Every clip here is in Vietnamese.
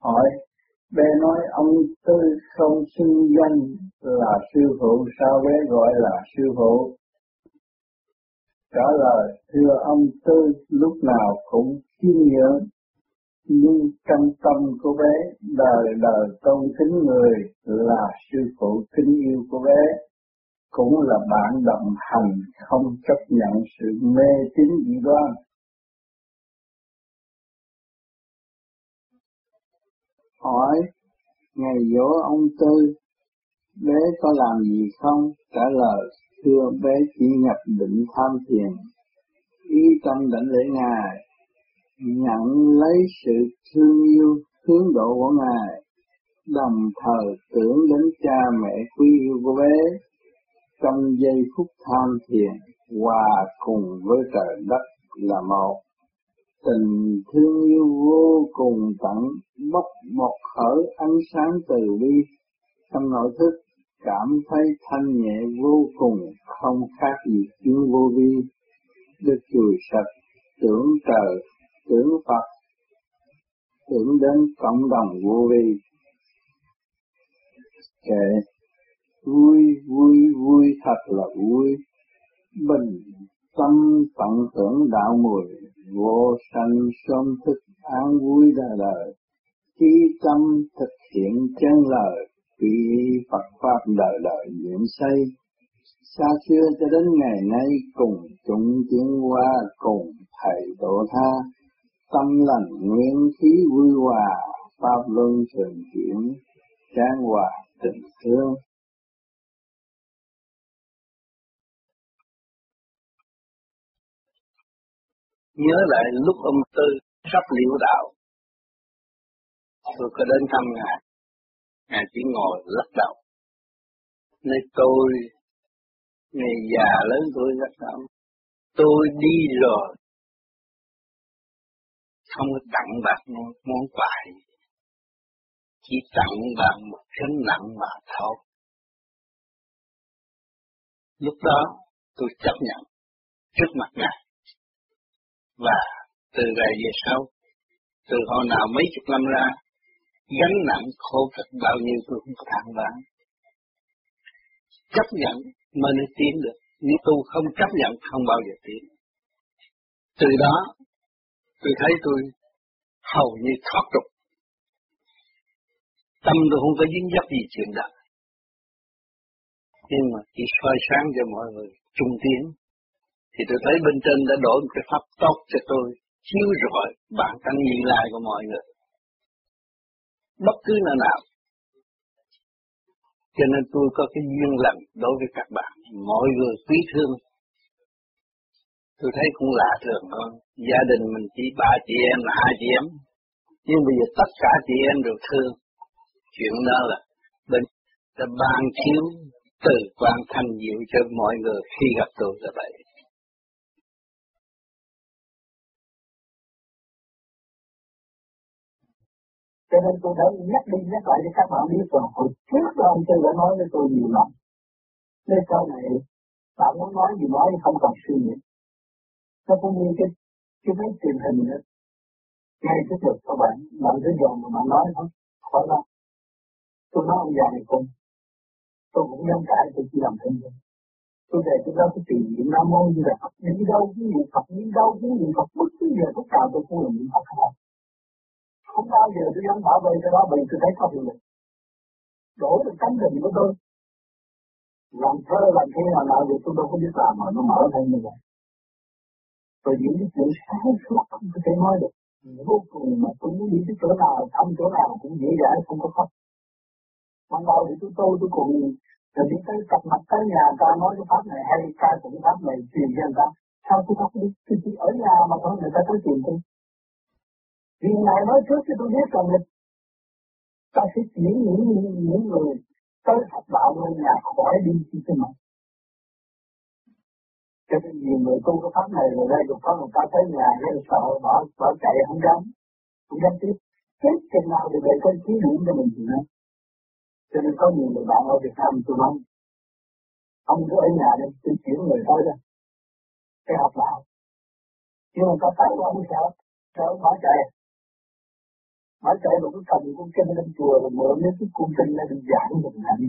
Hỏi, bé nói ông Tư không xưng danh là sư phụ, sao bé gọi là sư phụ? Trả lời, thưa ông Tư lúc nào cũng khiêm nhường, nhưng trong tâm của bé đời đời tôn kính người là sư phụ kính yêu của bé, cũng là bạn đồng hành không chấp nhận sự mê tín dị đoan. Hỏi, ngày dỗ ông Tư, bé có làm gì không? Trả lời, thưa bé chỉ nhập định tham thiền, ý tâm đảnh lễ Ngài, nhận lấy sự thương yêu, hướng độ của Ngài, đồng thời tưởng đến cha mẹ quý yêu của bé. Trong giây phút tham thiền, hòa cùng với trời đất là một. Tình thương yêu vô cùng tận, bốc một khởi ánh sáng từ bi. Trong nội thức, cảm thấy thanh nhẹ vô cùng, không khác gì tiếng vô vi. Được chùi sạch, tưởng trời, tưởng Phật, tưởng đến cộng đồng vô vi. Kệ, vui thật là vui, bình tâm tận hưởng đạo mùi, vô sanh sớm thức an vui đời đời. Chí tâm thực hiện chân lời, quy Phật Pháp đời đời diễn xây. Xa xưa cho đến ngày nay cùng chúng tiến qua, cùng thầy độ tha. Tâm lành nguyên khí vui hòa, Pháp luân thường chuyển, trang hòa tình thương. Nhớ lại lúc ông Tư sắp liễu đạo, tôi có đến thăm Ngài chỉ ngồi lắc đầu. Nên tôi, ngày già lớn tôi lắc đầu, tôi đi rồi, không có tặng bạc món quà, chỉ tặng bạn một gánh nặng mà thôi. Lúc đó tôi chấp nhận trước mặt Ngài, và từ ngày về sau, từ hồi nào mấy chục năm ra, gánh nặng khổ cực bao nhiêu tôi cũng than vãn. Chấp nhận mới nên tiến được, nếu tôi không chấp nhận không bao giờ tiến. Từ đó tôi thấy tôi hầu như thoát tục, tâm tôi không có dính dấp gì chuyện đó, nhưng mà chỉ soi sáng cho mọi người trung tiến, thì tôi thấy bên trên đã đổi một cái pháp tốt cho tôi, chiếu rọi bản tánh Như Lai của mọi người, bất cứ nơi nào. Cho nên tôi có cái duyên lành đối với các bạn, mọi người quý thương. Tôi thấy cũng lạ thường hơn, gia đình mình chỉ 3 chị em là 2 chị em, nhưng bây giờ tất cả chị em đều thương. Chuyện đó là bên đã ban chiếu từ quan thanh diệu cho mọi người khi gặp tôi là vậy. Cho nên tôi đã nhắc đi nhắc lại cho các bạn biết rằng hồi trước đó ông Tư đã nói với tôi nhiều lần. Nên sau này bạn muốn nói gì nói không cần suy nghĩ. Nó cũng như cái máy truyền hình nữa. Ngay trước mặt các bạn cứ dồn mà bạn nói thôi, khỏi đâu. Tôi nói ông già này cùng. Tôi cũng dám cãi, tôi chỉ làm thêm thôi. Tôi về tôi đó tôi tìm niệm Nam Mô Như Lai Phật, đi đâu cũng niệm Phật, đi đâu cũng niệm Phật, bất cứ giờ lúc nào tôi cũng là niệm Phật hết. Không bao giờ tôi dám bảo vệ cái đó, bởi tôi thấy có hiệu lực. Đổi được tánh tình của tôi. Làm thơ làm thế nào thì tôi đâu có biết làm mà nó mở lên như vậy. Rồi những cái chuyện sáng suốt không có thể nói được. Vô cùng mà tôi muốn đi cái chỗ nào, thăm chỗ nào cũng dễ dãi, không có khó. Ban đầu thì tôi cùng rồi đi tới cặp mặt tới nhà ta nói cái pháp này hay ca cũng pháp này truyền cho người ta. Sao tôi không đi? Tôi chỉ ở nhà mà thôi, người ta tới truyền tôi. Vì Ngài nói trước cho tôi biết rằng là ta sẽ chuyển những người tới học đạo lên nhà khỏi đi cái mặt. Cho nên nhiều người tu cái pháp này rồi đây được có một ta tới nhà hay là sợ bỏ chạy không dám tiếp. Chết chừng nào thì về cái khí điển cho mình gì nữa. Cho nên có nhiều người bạn ở Việt Nam tôi nói ông cứ ở nhà đi, tôi chuyển người tới đây cái học đạo. Nhưng mà ta thấy ông sợ bỏ chạy. Mới chạy một cái cầm con kinh lên chùa rồi mượn mấy cái cung kinh lên giảng mình hạnh.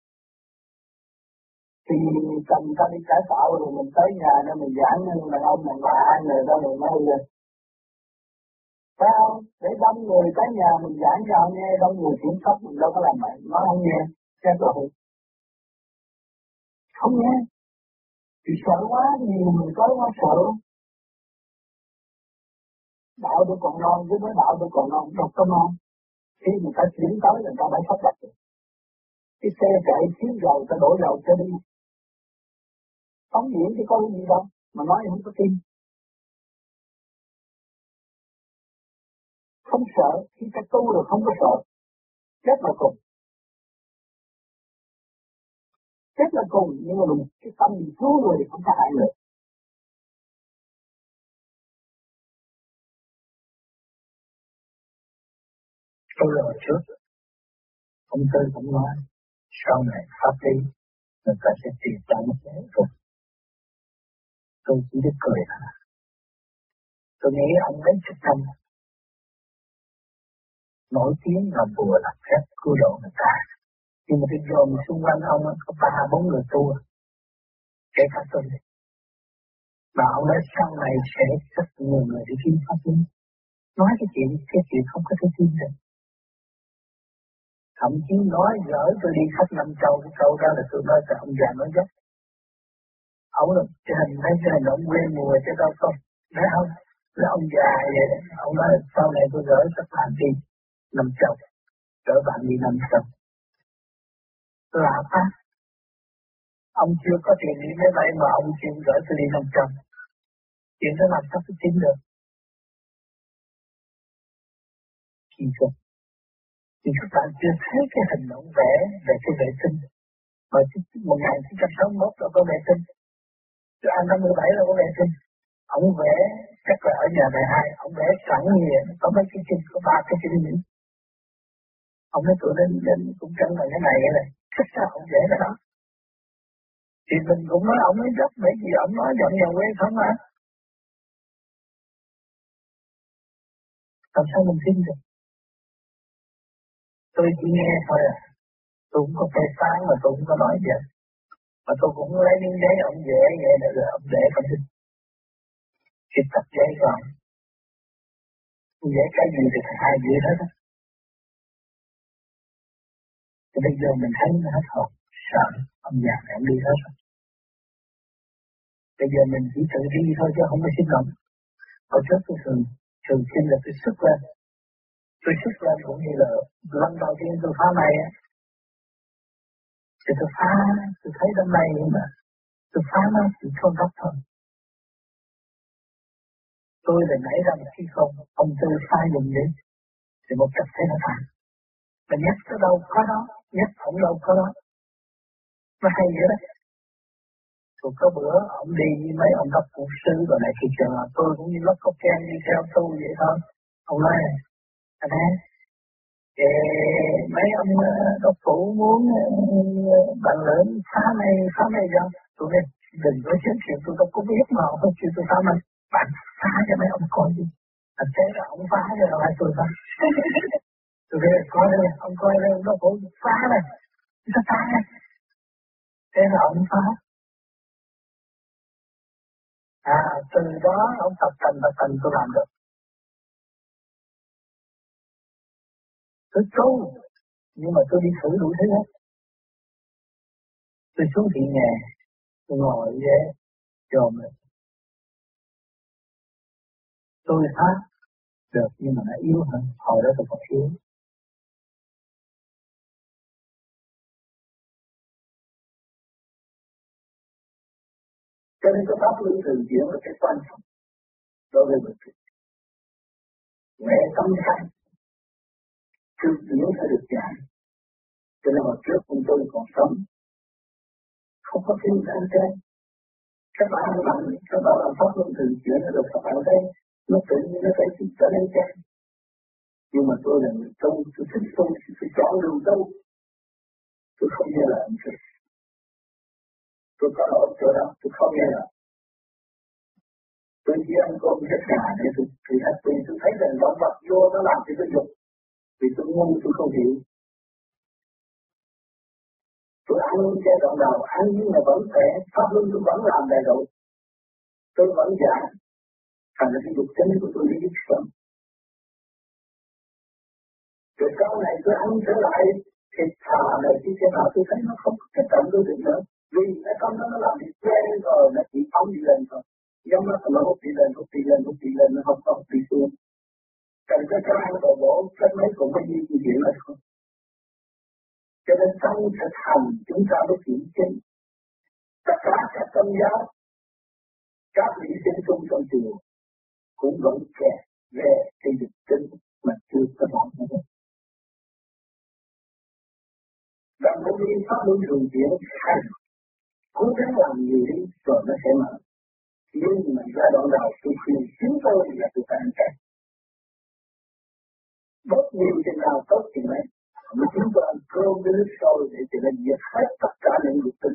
Thì cầm ta đi cải tạo rồi mình tới nhà nên mình giảng đàn ông đàn bà hai người đó rồi nói lên. Sao? Để đông người tới nhà mình giảng cho họ nghe, đông người kiểm soát mình đâu có làm vậy. Nói không nghe, chết rồi. Không nghe. Thì sợ quá, nhiều người tới quá sợ. Đạo tôi còn non, chứ nói đạo tôi còn non, đâu có non. Khi người ta chuyển tới người ta phải sắp đặt được. Cái xe chạy thiếu dầu, ta đổ dầu cho đi. Phóng diễn thì có gì đâu, mà nói không có tin. Không sợ, khi ta tu rồi không có sợ. Chết là cùng. Chết là cùng, nhưng mà mình cái tâm mình cứu người thì không có hại người. Tôi rồi trước, ông Tư cũng nói, sau này pháp lý, người ta sẽ tìm ra một cái thôi. Tôi chỉ biết cười là tôi nghĩ ông mấy chục năm nổi tiếng là vừa làm phép cứu độ người ta. Nhưng mà cái dồn xung quanh ông có 3-4 người tu, kể cả tôi. Mà ông nói sau này sẽ rất nhiều người đi kiếm pháp lý. Nói cái chuyện không có thể tin được. Thậm chí nói gỡ tôi đi khắp năm châu, cái câu đó là tôi nói cho ông già nói dốc. Ông là cái hình thấy cái hình ông quê mùa chứ đâu không. Thấy không? Là ông già vậy đó. Ông nói sau này tôi gỡ các bạn đi năm châu. Gỡ bạn đi năm châu. Lạ quá. Ông chưa có tiền đi máy bay mà ông chịu gỡ tôi đi năm châu. Chuyện đó làm sao tôi tin được. Kỳ cục. Thì các bạn chưa thấy cái hình ông vẽ về cái vệ tinh. Mà 1961 là có vệ tinh. Chứ anh 57 là có vệ tinh. Ông vẽ chắc là ở nhà bài 2, ông vẽ sẵn như vậy, có mấy cái chân, có 3 cái chân nữa. Ông nói tụi lên cũng chân là cái này vậy này. Chắc sao ông vẽ cái đó. Thì mình cũng nói ông nói dốc, bởi vì ông nói dọn nhà quê không à. Làm sao mình tin được? Tôi chỉ nghe thôi à. Tôi cũng có phê phán mà tôi cũng có nói vậy. Mà tôi cũng lấy miếng giấy ông vẽ vậy rồi ông vẽ không tin. Thì tập giấy rồi. Vẽ cái gì thì hai gì hết á. Thì bây giờ mình thấy nó hết hồn, sợ, ông già này ông đi hết rồi. Bây giờ mình chỉ tự đi thôi chứ không có xin lỗi. Hồi trước tôi thường xin là tôi sức lên. Tôi sức lên cũng như là lần đầu tiên tôi phá này á. Thì tôi phá, tôi thấy đêm nay nhưng mà tôi phá nó chỉ không gấp thôi. Tôi là nảy ra một khi không, ông Tư phá dùng đi. Thì một cách thế nó phản. Mà nhắc tới đâu có đó, nhắc không đâu có đó. Nó hay vậy đó. Rồi có bữa ông đi với mấy ông đốc cụ sư rồi này thì chờ tôi cũng như lót cốc ken đi theo tôi vậy thôi. Ông nói anh ấy, mấy ông đốc cụ muốn bạn lớn phá này ra. Tôi nói đừng có chết chuyện tôi đâu có biết mà không chịu tôi phá này. Bạn phá cho mấy ông coi đi. Anh thế là ông phá rồi lại tôi phá. Tôi nói coi đây, ông coi đây, ông đốc cụ phá này. Sao phá này? Thế là ông phá. Từ đó ông tập thành tôi làm được. Tôi tu, nhưng mà tôi đi thử đủ thứ hết. Tôi xuống thị nhà, tôi ngồi ghế, dòm lên. Tôi hát được nhưng mà nó yếu hơn, hồi đó tôi còn yếu. Cho nên cái pháp luân thường chuyển là cái quan trọng đối với mình. Mẹ tâm thanh, thường chuyển phải được dạy. Cho nên hồi trước chúng tôi còn sống, không có tin anh trên. Các bạn làm pháp luân thường chuyển là được các bạn thấy, nó tự nhiên nó phải trở nên trên. Nhưng mà tôi là người tu, tôi thích tu, tôi chọn đường tu. Tôi không nghe lời ông Sư. Tôi có lỗi chỗ đó, tôi không nghe lời. Tôi chỉ ăn cơm rất gà để tôi thấy rằng động vật vô nó làm thì tôi dục. tôi ngu tôi không hiểu. Tôi ăn giai đoạn đầu ăn nhưng mà vẫn khỏe, pháp luân tôi vẫn làm đầy đủ, tôi vẫn giảng, thành ra cái dục tính của tôi đi biết sớm. Rồi sau này tôi ăn trở lại thì thà này khi thế nào tôi thấy nó không có cái tận tôi được nữa, vì cái tâm nó làm việc quen rồi, nó chỉ phóng đi lên thôi, giống nó hút đi lên, nó không có đi xuống. Cần cái ăn đồ bổ, cái mấy cũng có gì chuyện là không. Cho nên trong thực hành chúng ta mới kiểm chứng. Tất cả các tôn giáo, các vị sinh chung trong chùa cũng vẫn kẹt về cái dục tính mà chưa có làm hết. Và mỗi khi pháp luân thường chuyển hành, cố gắng làm nhiều đi rồi nó sẽ mở. Nhưng mà giai đoạn đầu tôi khuyên chính tôi là tôi phải ăn chay. Bớt nhiều chừng nào tốt chừng ấy. Mà chúng tôi ăn cơm với nước sôi để cho nên diệt hết tất cả những dục tính.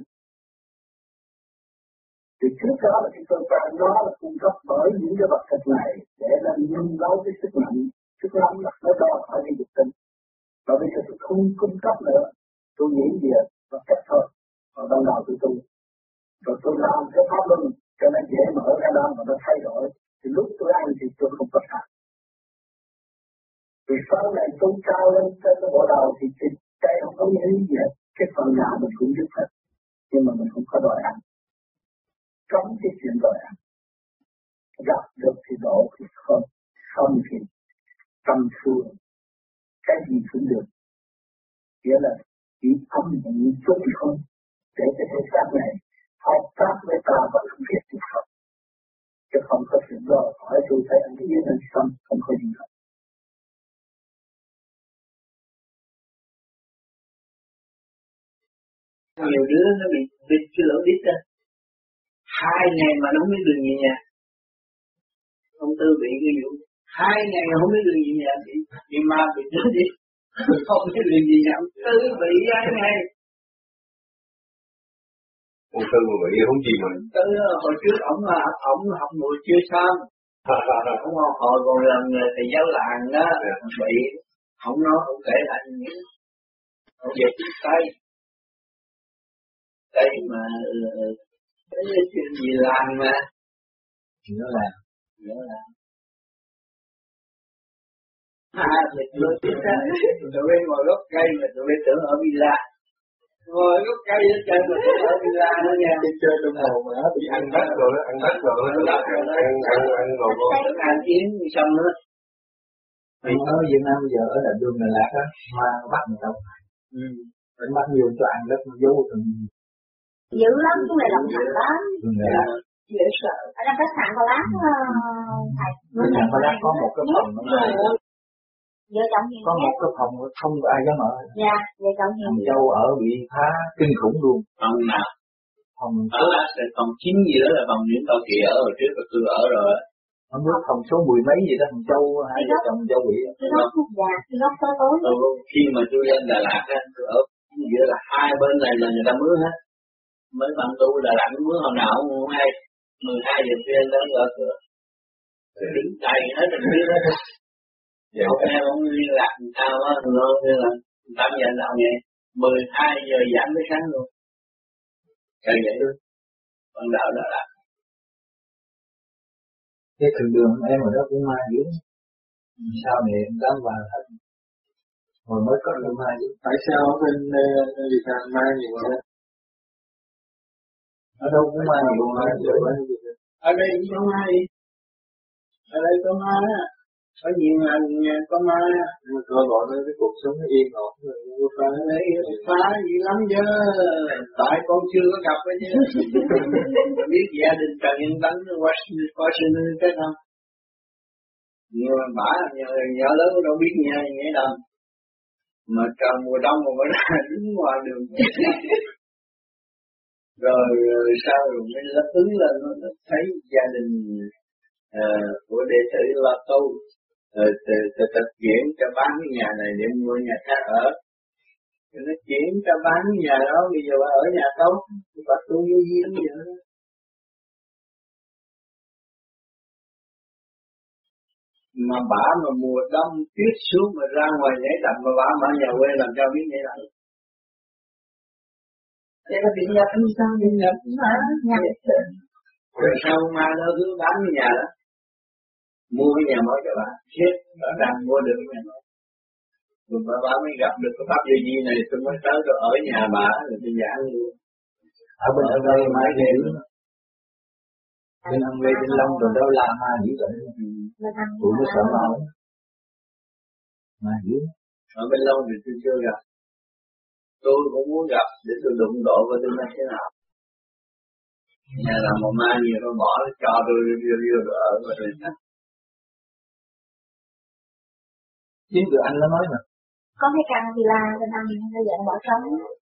Thì trước đó là chúng tôi phải nó là cung cấp bởi những cái vật chất này để là nâng đấu cái sức mạnh là nó đòi hỏi cái dục tính. Và bây giờ tôi không cung cấp nữa, tôi nghĩ việc và cách thôi. Và ban đầu tôi tu, rồi tôi làm cái pháp luân cho nó dễ mở ra đó mà nó thay đổi. Thì lúc tôi ăn thì tôi không có thật. Vì sau này tôi cao lên trên cái bộ đầu thì cái không có nghĩa gì hết. Cái phần nào mình cũng giúp hết, nhưng mà mình không có đòi ăn. Cấm cái chuyện đòi ăn. Gặp được thì đổ thì không thì tâm thương. Cái gì cũng được. Nghĩa là chỉ âm nhận chút thôi. Để cái thể xác này hợp tác với ta và làm việc thì không. Chứ không có chuyện đó. Hỏi tôi thấy anh ý nên xong, không có gì hết. Nhiều đứa nó bị cái lỗ đít á, 2 ngày mà nó không biết đường về nhà. Ông Tư bị cái vụ 2 ngày mà không biết đường về nhà, bị ma bị chết đi, không biết đường về nhà. Ông Tư bị 2 ngày. Ông Tư mà bị không gì mà. Tư hồi trước ổng học mùi chưa xong. Ông hồi còn làm thầy giáo làng đó, bị ông nói ông kể lại những ông về phía Tây mà cái chuyện gì làm mà nó làm thì tôi biết đó, tụi bên ngồi gốc cây mà tụi bên tưởng ở villa, ngồi gốc cây ở trên mà tưởng ở villa nữa nha. Chơi trong hồ mà bị ăn đất rồi đó, ăn đồ ăn kiến xong nữa. Vì ở Việt Nam bây giờ ở là đường Đà Lạt á, mà bắt người ta phải bắt nhiều cho ăn đất nó giấu từng dữ lắm, cái này lòng thành lắm. đường Đà Lạt. Dễ sợ. Ở trong khách sạn Hoa Lát thầy. Khách sạn Hoa Lát có một cái phòng Vợ chồng hiền có một cái phòng không có ai dám ở. Dạ, vợ chồng hiền. Thằng Châu ở bị phá kinh khủng luôn. Phòng nào? Phòng Ở Lát là phòng 9 gì đó là phòng những tao kỳ ở hồi trước là tôi ở rồi. Không biết phòng số 10 mấy gì đó, thằng Châu hai vợ chồng Châu bị. Cái góc tối. Khi mà tôi lên Đà Lạt á, tôi ở giữa là 2 bên này là người ta mướn hết. Mấy bạn tu Đà Lạt mướn hồi nào cũng không hay. 12 giờ khuya đến gõ cửa. Đứng đầy hết rồi biết hết. Ông em ông liên lạc làm sao á, nó như là 8 giờ nào vậy, 12 giờ giảm tới sáng luôn. Trời vậy luôn. Con đạo Đà Lạt. Cái thường đường em ở đó cũng ma dữ. Sao này em dám vào thật. Hồi mới có được ma dữ. Tại sao ở bên Việt Nam ma nhiều vậy? Ở đâu cũng ma nhiều ma dữ. Ở đây cũng có ma đi. Ở đây có ma á. Có nhiều lần có ma á. Cơ gọi nó cái cuộc sống nó yên ổn rồi. Ở đây phá gì lắm chứ. Tại con chưa có gặp ấy chứ. Biết gia đình Trần Nhân Tấn Washington cái không? Nhưng mà bả nhỏ lớn đâu biết nghe đâu. Mà trời mùa đông mà mới ra đứng ngoài đường. Rồi sau rồi mới lấp ứng lên nó thấy gia đình của đệ tử lo tu thực chuyển cho bán cái nhà này để mua nhà khác ở. Rồi nó chuyển cho bán cái nhà đó, bây giờ bà ở nhà tốt, bà tu vô duyên vậy đó. Mà bả mà mùa đông tuyết xuống mà ra ngoài nhảy đầm mà bả ở nhà quê làm sao biết nhảy đầm. Vậy là bị nhập hay sao? Bị nhập hả? Nhập. Rồi sao mà nó cứ bán cái nhà đó. Mua cái nhà mới cho bà. Chết, bà đang mua được cái nhà mới. Rồi bà mới gặp được cái pháp vô vi này, tôi mới tới rồi ở nhà bà, rồi tôi giảng luôn. Ở bên ông đây mãi đêm. Bên ông Lê Vinh Long rồi đâu làm mà dữ vậy. Tụi nó sợ mà không. Mà dữ. Ở bên Long thì tôi chưa gặp. Tôi cũng muốn gặp để tôi đụng độ với tôi nói thế nào. Nhà làm một ma nhiều nó bỏ cho tôi riêu ở và tôi chắc. Chính từ anh nó nói mà. Có cái căn villa bên anh bây giờ bỏ trống.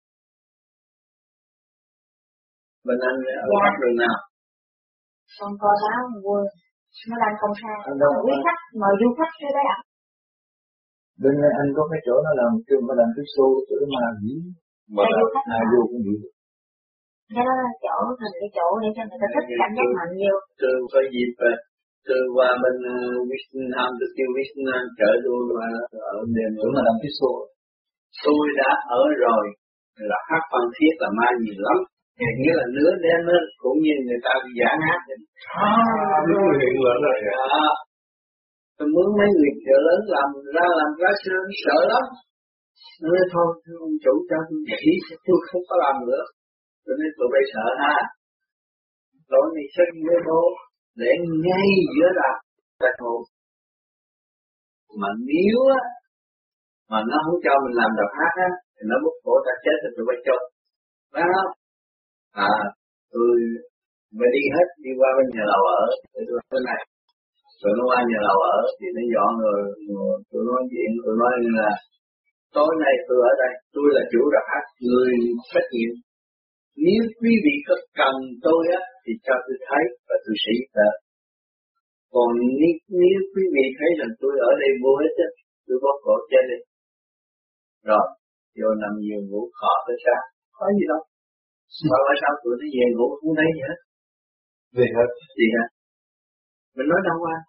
Bên anh ở góc đường nào? Còn coi báo vui. Nó đang công khai. Quý khách, mời du khách tới đấy ạ. Bên anh có cái chỗ nó làm kêu nó làm cái show chỗ mà dữ. Mà vô cũng vậy. Cái đó là chỗ thành cái chỗ để cho người ta thích cảm giác mạnh nhiều. Tôi có dịp tôi qua bên Vietnam, tôi kêu Vietnam chở tôi mà ở đêm chỗ mà làm cái show. Tôi đã ở rồi là hát Phan Thiết là ma nhiều lắm. Nghĩa là nửa đêm nó cũng như người ta bị giảng hát vậy. Hiện lớn rồi. Tôi muốn mấy người chợ lớn làm ra sợ lắm. Nó nói thôi, ông chủ cho tôi chỉ, tôi không có làm nữa. Tôi nói tụi bay sợ ha. Tối nay xách với bố, để ngay giữa là ta hồ. Mà nếu á, mà nó không cho mình làm đợt hát á, thì nó bút cổ ta chết thì tụi bay chốt. Phải không? Tôi mới đi hết, đi qua bên nhà lầu ở, để tôi bên này. Rồi nó qua nhà lầu ở, thì nó dọn rồi tôi nói chuyện, tôi nói là tối nay tôi ở đây, tôi là chủ đợt hát, người trách nhiệm. Nếu quý vị có cần tôi á, thì cho tôi thấy và tôi sẽ giúp đỡ. Còn nếu quý vị thấy rằng tôi ở đây vô ích á, tôi bóp cổ chết đi. Rồi, vô nằm giường ngủ khó tới sáng, có gì đâu. Mà tại sao tụi nó về ngủ không thấy gì hết? Về hết. Gì hả? Mình nói đâu qua?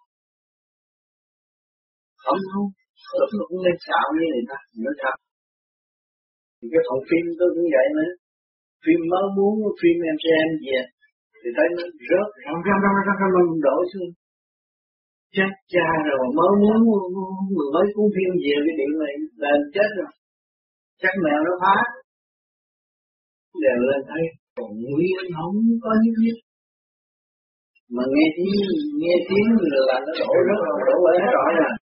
Không. Tôi cũng nên xạo như người ta, nói thật. Cái phòng phim tôi cũng vậy nữa. Phim mới muốn, phim em xem gì thì thấy nó rớt, răng đổ xuống. Chết cha rồi, mới muốn mười mấy cuốn phim về cái điện này là chết rồi. Chắc mèo nó phá. Đèn lên thấy, còn nguyên không có những gì. Mà nghe tiếng là nó đổ rớt rồi, đổ bởi hết rõ rồi.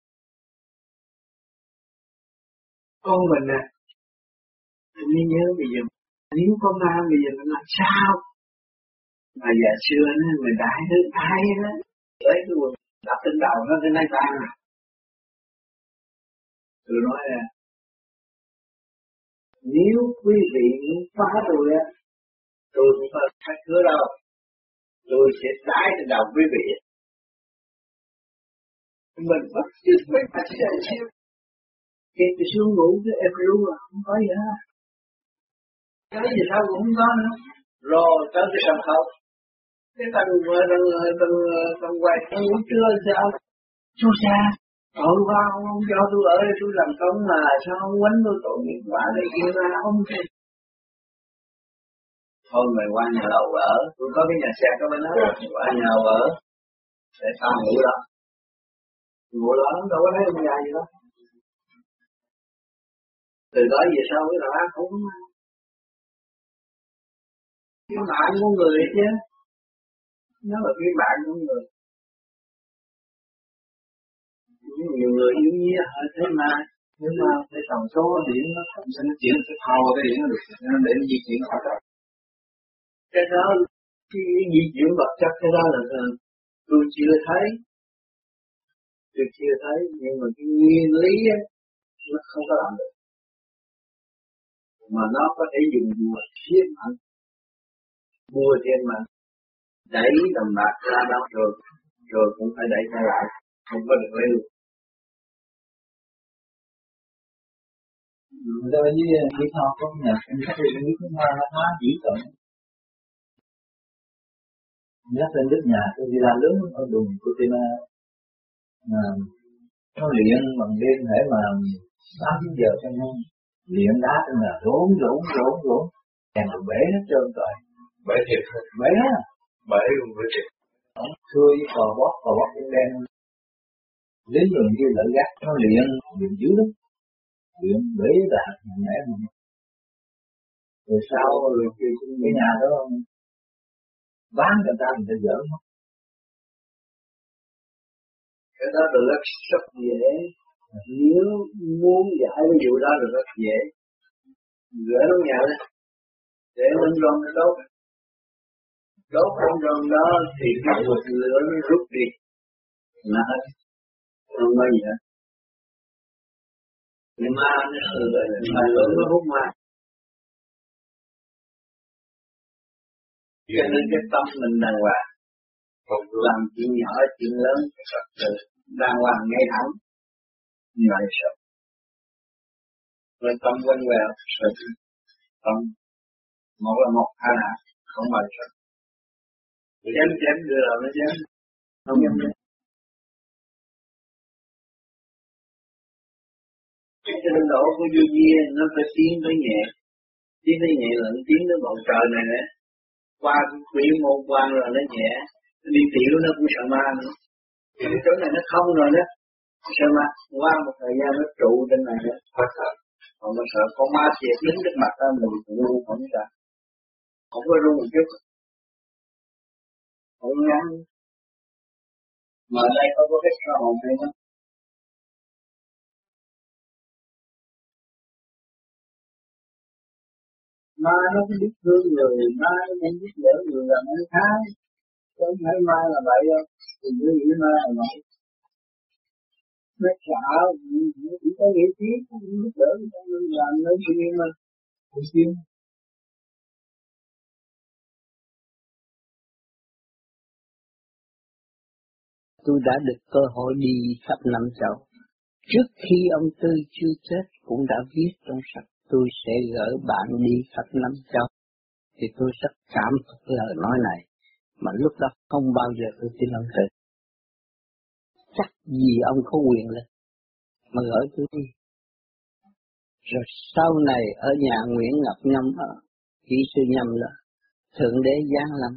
Con mình nè, mình nhớ bây giờ, nếu có ma bây giờ mình làm sao? Mà giờ xưa nó mình đại hơn ai đó, lấy cái quần đập trên đầu nó tới nay tan à. Tôi nói là, nếu quý vị muốn phá tôi á, tôi không có khách hứa đâu, tôi sẽ đái trên đầu quý vị. Mình bắt chứ phải bắt chạy chiêu. Kêu tôi xuống ngủ cái em ru là không có gì hết. Cái gì sao cũng không có nữa. Rồi tới cái sân khấu. Cái tầng quay nó ngủ trưa sao? Chú cha, tội quá không cho tôi ở đây tôi làm công mà sao không quánh tôi tội nghiệp quá này kia ra không thể. Thôi mày qua nhà lầu ở, tôi có cái nhà xe có bên đó, qua nhà lầu ở. Để sao ngủ đó. Ngủ đó đâu có thấy ông già gì đó. Từ đó về sau cái đó cũng cái bạn của người chứ, nó là cái bạn của người. Nhiều người yếu như họ thấy mà, nhưng mà cái tổng số điểm nó không sẽ nó chuyển cái thao cái điểm nó được, nó để nó di chuyển khỏi đó. Cái đó cái di chuyển vật chất cái đó là tôi chưa thấy, nhưng mà cái nguyên lý á nó không có làm được. Mà nó có thể dùng bùa siết mạnh, bùa trên mà đẩy đồng bạc ra đó rồi cũng phải đẩy ra lại, không có được lưu. Rồi với thọ có nhà anh chắc là biết nó hóa dĩ tận. Nhắc lên đất nhà tôi đi ra lớn ở đùng của tôi nó luyện bằng đêm thể mà 8 giờ cho nó luyện đá cho là rốn càng được bể hết trơn rồi. Bể thiệt thôi. Bể á. Bể luôn bể thiệt. Ông thưa với cò bóp cũng đen. Đến rồi như lợi gắt nó luyện dữ lắm. Luyện bể là mạnh mẽ hơn. Rồi sau rồi cái nhà đó bán người ta dở mất. Cái đó được rất dễ. Nếu muốn giải cái vụ đó được rất dễ. Rửa nó nhà lên. Để lên rơm nó đốt. Đốt con rơm đó thì cái vật lửa nó rút đi. Là hết. Không có gì hết. Nhưng mà nó lửa nó hút ma. Cho nên cái tâm mình đàng hoàng. Làm chuyện nhỏ chuyện lớn đàng hoàng ngay thẳng. Vậy sao? Rồi tâm quanh quẹo, rồi tâm một là một, hai là không bao giờ. Chém đưa đầu nó chém, không dám chém. Cái trình độ của vô duyên nó phải tiến tới nhẹ lẫn tiến tới bầu trời này nè. Qua quỷ môn quan rồi nó nhẹ, đi tiểu nó cũng sợ ma nữa. Cái chỗ này nó không rồi đó. Sợ ma, qua một thời gian nó trụ trên này nữa. Còn mà sợ con ma thiệt đứng trước mặt ta mình run không sao. Không có run một chút. Không ngắn. Mà ở đây có cái xã hội hay không? Ma nó cũng biết thương người, ma nó cũng biết đỡ người là nó thái. Không phải ma là vậy đâu. Thì như nghĩ ma là vậy. Nó sợ, nó chỉ có nghĩa trí, không biết đỡ người làm nó chuyện mà. Không chuyện. Tôi đã được cơ hội đi khắp năm châu. Trước khi ông Tư chưa chết cũng đã viết trong sách tôi sẽ gửi bạn đi khắp năm châu. Thì tôi rất cảm phục lời nói này. Mà lúc đó không bao giờ tôi tin ông Tư. Chắc gì ông có quyền lên. Mà gửi tôi đi. Rồi sau này ở nhà Nguyễn Ngọc Nhâm, kỹ sư Nhâm là Thượng Đế Giáng Lâm.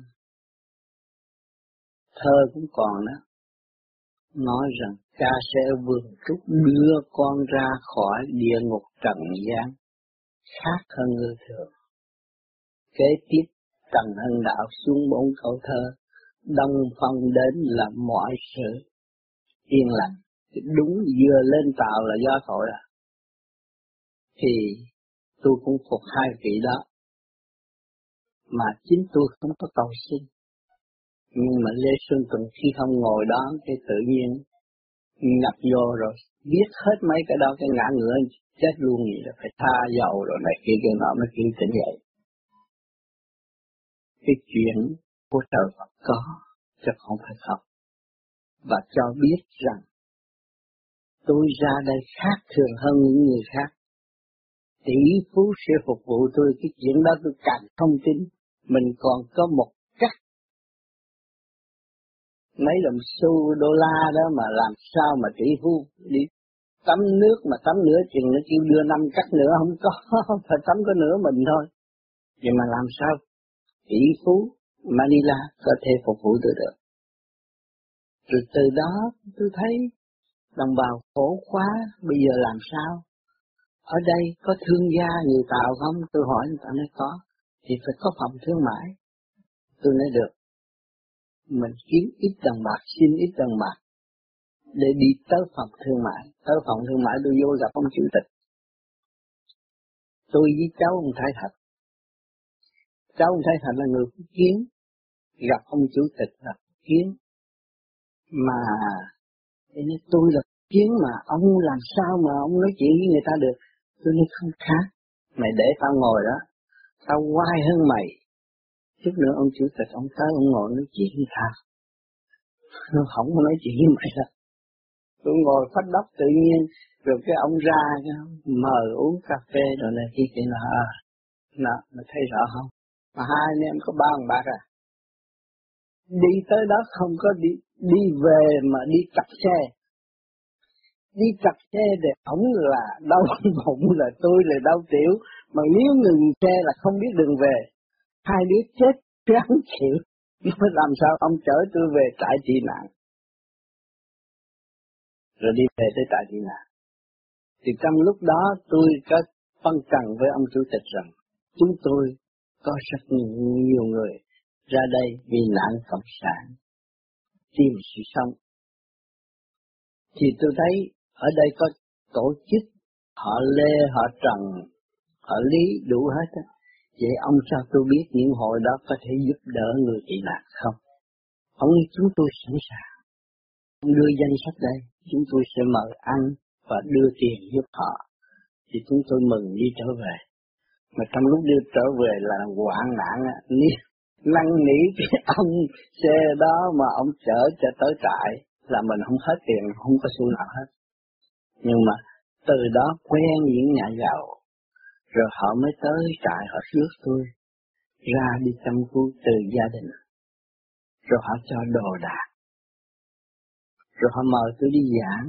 Thơ cũng còn đó. Nói rằng ca sẽ vườn trúc đưa con ra khỏi địa ngục trần gian, khác hơn người thường. Kế tiếp Trần Hưng Đạo xuống 4 câu thơ, Đông Phong đến là mọi sự yên lặng. Đúng vừa lên tàu là gió thổi à. Thì tôi cũng phục hai vị đó. Mà chính tôi không có cầu xin. Nhưng mà Lê Xuân Tùng khi không ngồi đó thì tự nhiên nhập vô rồi viết hết mấy cái đó, cái ngã ngửa chết luôn vậy là phải tha dầu rồi này kia cái nọ mới kêu tỉnh dậy. Cái chuyện của trời Phật có chứ không phải không. Và cho biết rằng tôi ra đây khác thường hơn những người khác. Tỷ phú sẽ phục vụ tôi, cái chuyện đó tôi càng không tin. Mình còn có một cách mấy đồng xu đô la đó mà làm sao mà tỷ phú đi tắm nước mà tắm nửa chừng nó kêu đưa 5 cắt nữa không có, phải tắm có nửa mình thôi. Nhưng mà làm sao tỷ phú Manila có thể phục vụ tôi được. Rồi từ đó tôi thấy đồng bào khổ quá, bây giờ làm sao? Ở đây có thương gia người Tàu không? Tôi hỏi người ta nói có. Thì phải có phòng thương mại. Tôi nói được. Mình kiếm ít đồng bạc, xin ít đồng bạc. Để đi tới phòng thương mại. Tới phòng thương mại tôi vô gặp ông chủ tịch. Tôi với cháu ông Thái Thật. Cháu ông Thái Thật là người Phú Kiến. Gặp ông chủ tịch là Phú Kiến. Mà tôi là Phú Kiến mà ông làm sao mà ông nói chuyện với người ta được. Tôi nói không khác. Mày để tao ngồi đó. Tao oai hơn mày. Chút nữa ông chủ tịch ông tới ông ngồi nói chuyện với tao. Nó không có nói chuyện với mày đâu. Tôi ngồi phát đốc tự nhiên. Rồi cái ông ra mời uống cà phê rồi này kia kia là nè, mày thấy rõ không? Mà hai anh em có 3 ông bạc à. Đi tới đó không có đi về mà đi cặp xe. đi trật xe để ổng là đau bụng là tôi là đau tiểu, mà nếu ngừng xe là không biết đường về, hai đứa chết ráng chịu, nó làm sao ông chở tôi về trại tị nạn, rồi đi về tới trại tị nạn. Thì trong lúc đó tôi có phân trần với ông chủ tịch rằng chúng tôi có rất nhiều người ra đây vì nạn cộng sản tìm sự sống. Thì tôi thấy ở đây có tổ chức họ Lê, họ Trần, họ Lý đủ hết á. Vậy ông sao tôi biết những hội đó có thể giúp đỡ người tị nạn không? Ông nghĩ chúng tôi sẵn sàng. Ông đưa danh sách đây, chúng tôi sẽ mời ăn và đưa tiền giúp họ. Thì chúng tôi mừng đi trở về. Mà trong lúc đưa trở về là hoạn nạn á, năn nỉ cái ông xe đó mà ông chở cho tới trại là mình không hết tiền, không có xu nào hết. Nhưng mà từ đó quen những nhà giàu, rồi họ mới tới trại họ rước tôi ra đi chăm cứu từ gia đình, rồi họ cho đồ đạc, rồi họ mời tôi đi giảng,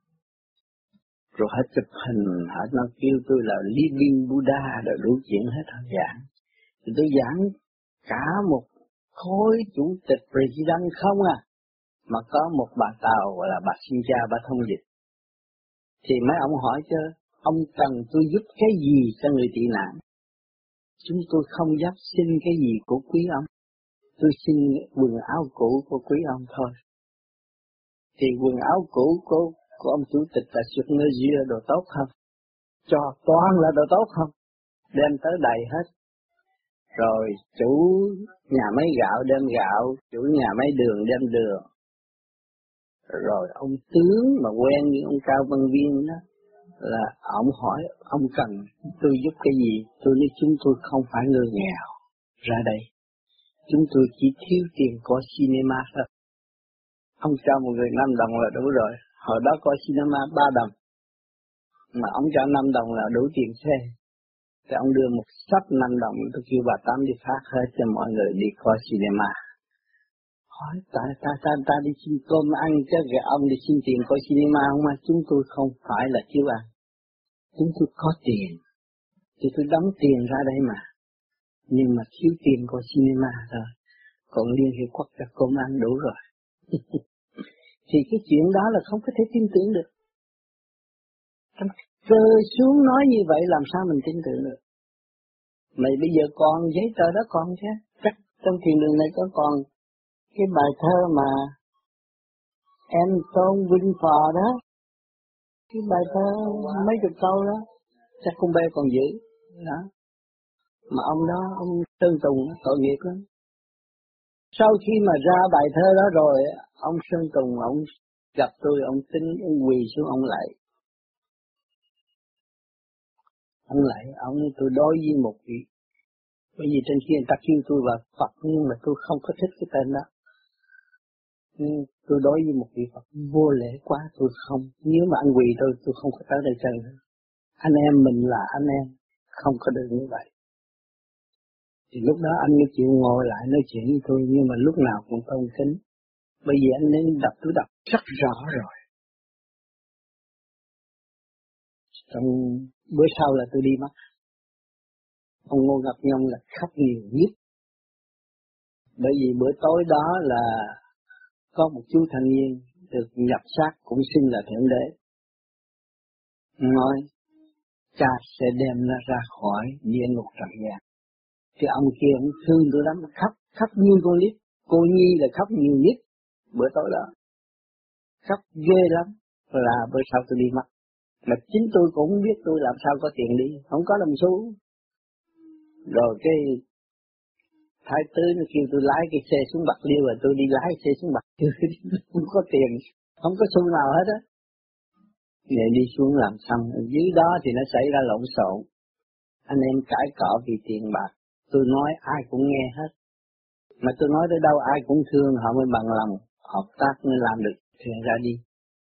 rồi họ chụp hình, họ nó kêu tôi là Living Buddha, rồi đủ chuyện hết họ giảng. Thì tôi giảng cả một khối chủ tịch president không à, mà có một bà Tàu gọi là bà Sinh Cha, bà thông dịch. Thì mấy ông hỏi chứ, ông cần tôi giúp cái gì cho người tị nạn? Chúng tôi không dám xin cái gì của quý ông. Tôi xin quần áo cũ của quý ông thôi. Thì quần áo cũ của ông chủ tịch là souvenir đồ tốt không? Cho toàn là đồ tốt không? Đem tới đầy hết. Rồi chủ nhà máy gạo đem gạo, chủ nhà máy đường đem đường. Rồi ông tướng mà quen với ông Cao Văn Viên đó, là ông hỏi ông cần tôi giúp cái gì? Tôi nói chúng tôi không phải người nghèo ra đây, chúng tôi chỉ thiếu tiền coi cinema thôi. Ông cho một người 5 đồng là đủ rồi. Hồi đó coi cinema 3 đồng, mà ông cho 5 đồng là đủ tiền xe. Thì ông đưa một sắp 5 đồng, tôi kêu bà Tám đi phát hết cho mọi người đi coi cinema. Hỏi ta đi xin cơm ăn chứ kìa, ông đi xin tiền coi cinema không mà? Chúng tôi không phải là thiếu ăn, chúng tôi có tiền, thì tôi đóng tiền ra đây mà, nhưng mà thiếu tiền coi cinema thôi, còn Liên Hiệp Quốc cho cơm ăn đủ rồi. Thì cái chuyện đó là không có thể tin tưởng được. Rơi xuống nói như vậy làm sao mình tin tưởng được? Mày bây giờ còn giấy tờ đó còn chứ? Chắc trong thiền đường này có còn cái bài thơ mà em Tôn Vinh Phò đó, cái bài thơ mấy chục câu đó, chắc con bé còn giữ đó. Mà ông đó, ông Sơn Tùng tội nghiệp lắm. Sau khi mà ra bài thơ đó rồi, ông Sơn Tùng ông gặp tôi, ông tính ông quỳ xuống ông lại. Ông lại, ông nói tôi đối với một vị. Bởi vì trên kia người ta kêu tôi là Phật, nhưng mà tôi không có thích cái tên đó. Tôi đối với một vị Phật vô lễ quá, tôi không. Nếu mà anh quỳ tôi không có tới đây chơi nữa. Anh em mình là anh em, không có được như vậy. Thì lúc đó anh mới chịu ngồi lại nói chuyện với tôi, nhưng mà lúc nào cũng tôn kính. Bởi vì anh nên tôi đọc rất rõ rồi. Trong bữa sau là tôi đi mất. Ông Ngô Ngọc Nhông là khóc nhiều nhất. Bởi vì bữa tối đó là có một chú thanh niên được nhập xác cũng xưng là Thượng Đế. Nói, cha sẽ đem nó ra khỏi địa ngục trần gian. Thì ông kia ông thương tôi lắm, khóc như con nít. Cô Nhi là khóc nhiều nhất bữa tối đó. Khóc ghê lắm, là bữa sau tôi đi mất. Mà chính tôi cũng không biết tôi làm sao có tiền đi, không có đồng xu. Rồi cái Thái Tứ nó kêu tôi lái cái xe xuống Bạc Liêu, rồi tôi đi lái xe xuống Bạc Liêu, không có tiền, không có xu nào hết á. Để đi xuống làm xong, ở dưới đó thì nó xảy ra lộn xộn. Anh em cãi cọ vì tiền bạc, tôi nói ai cũng nghe hết. Mà tôi nói tới đâu ai cũng thương, họ mới bằng lòng, hợp tác mới làm được chuyện ra đi.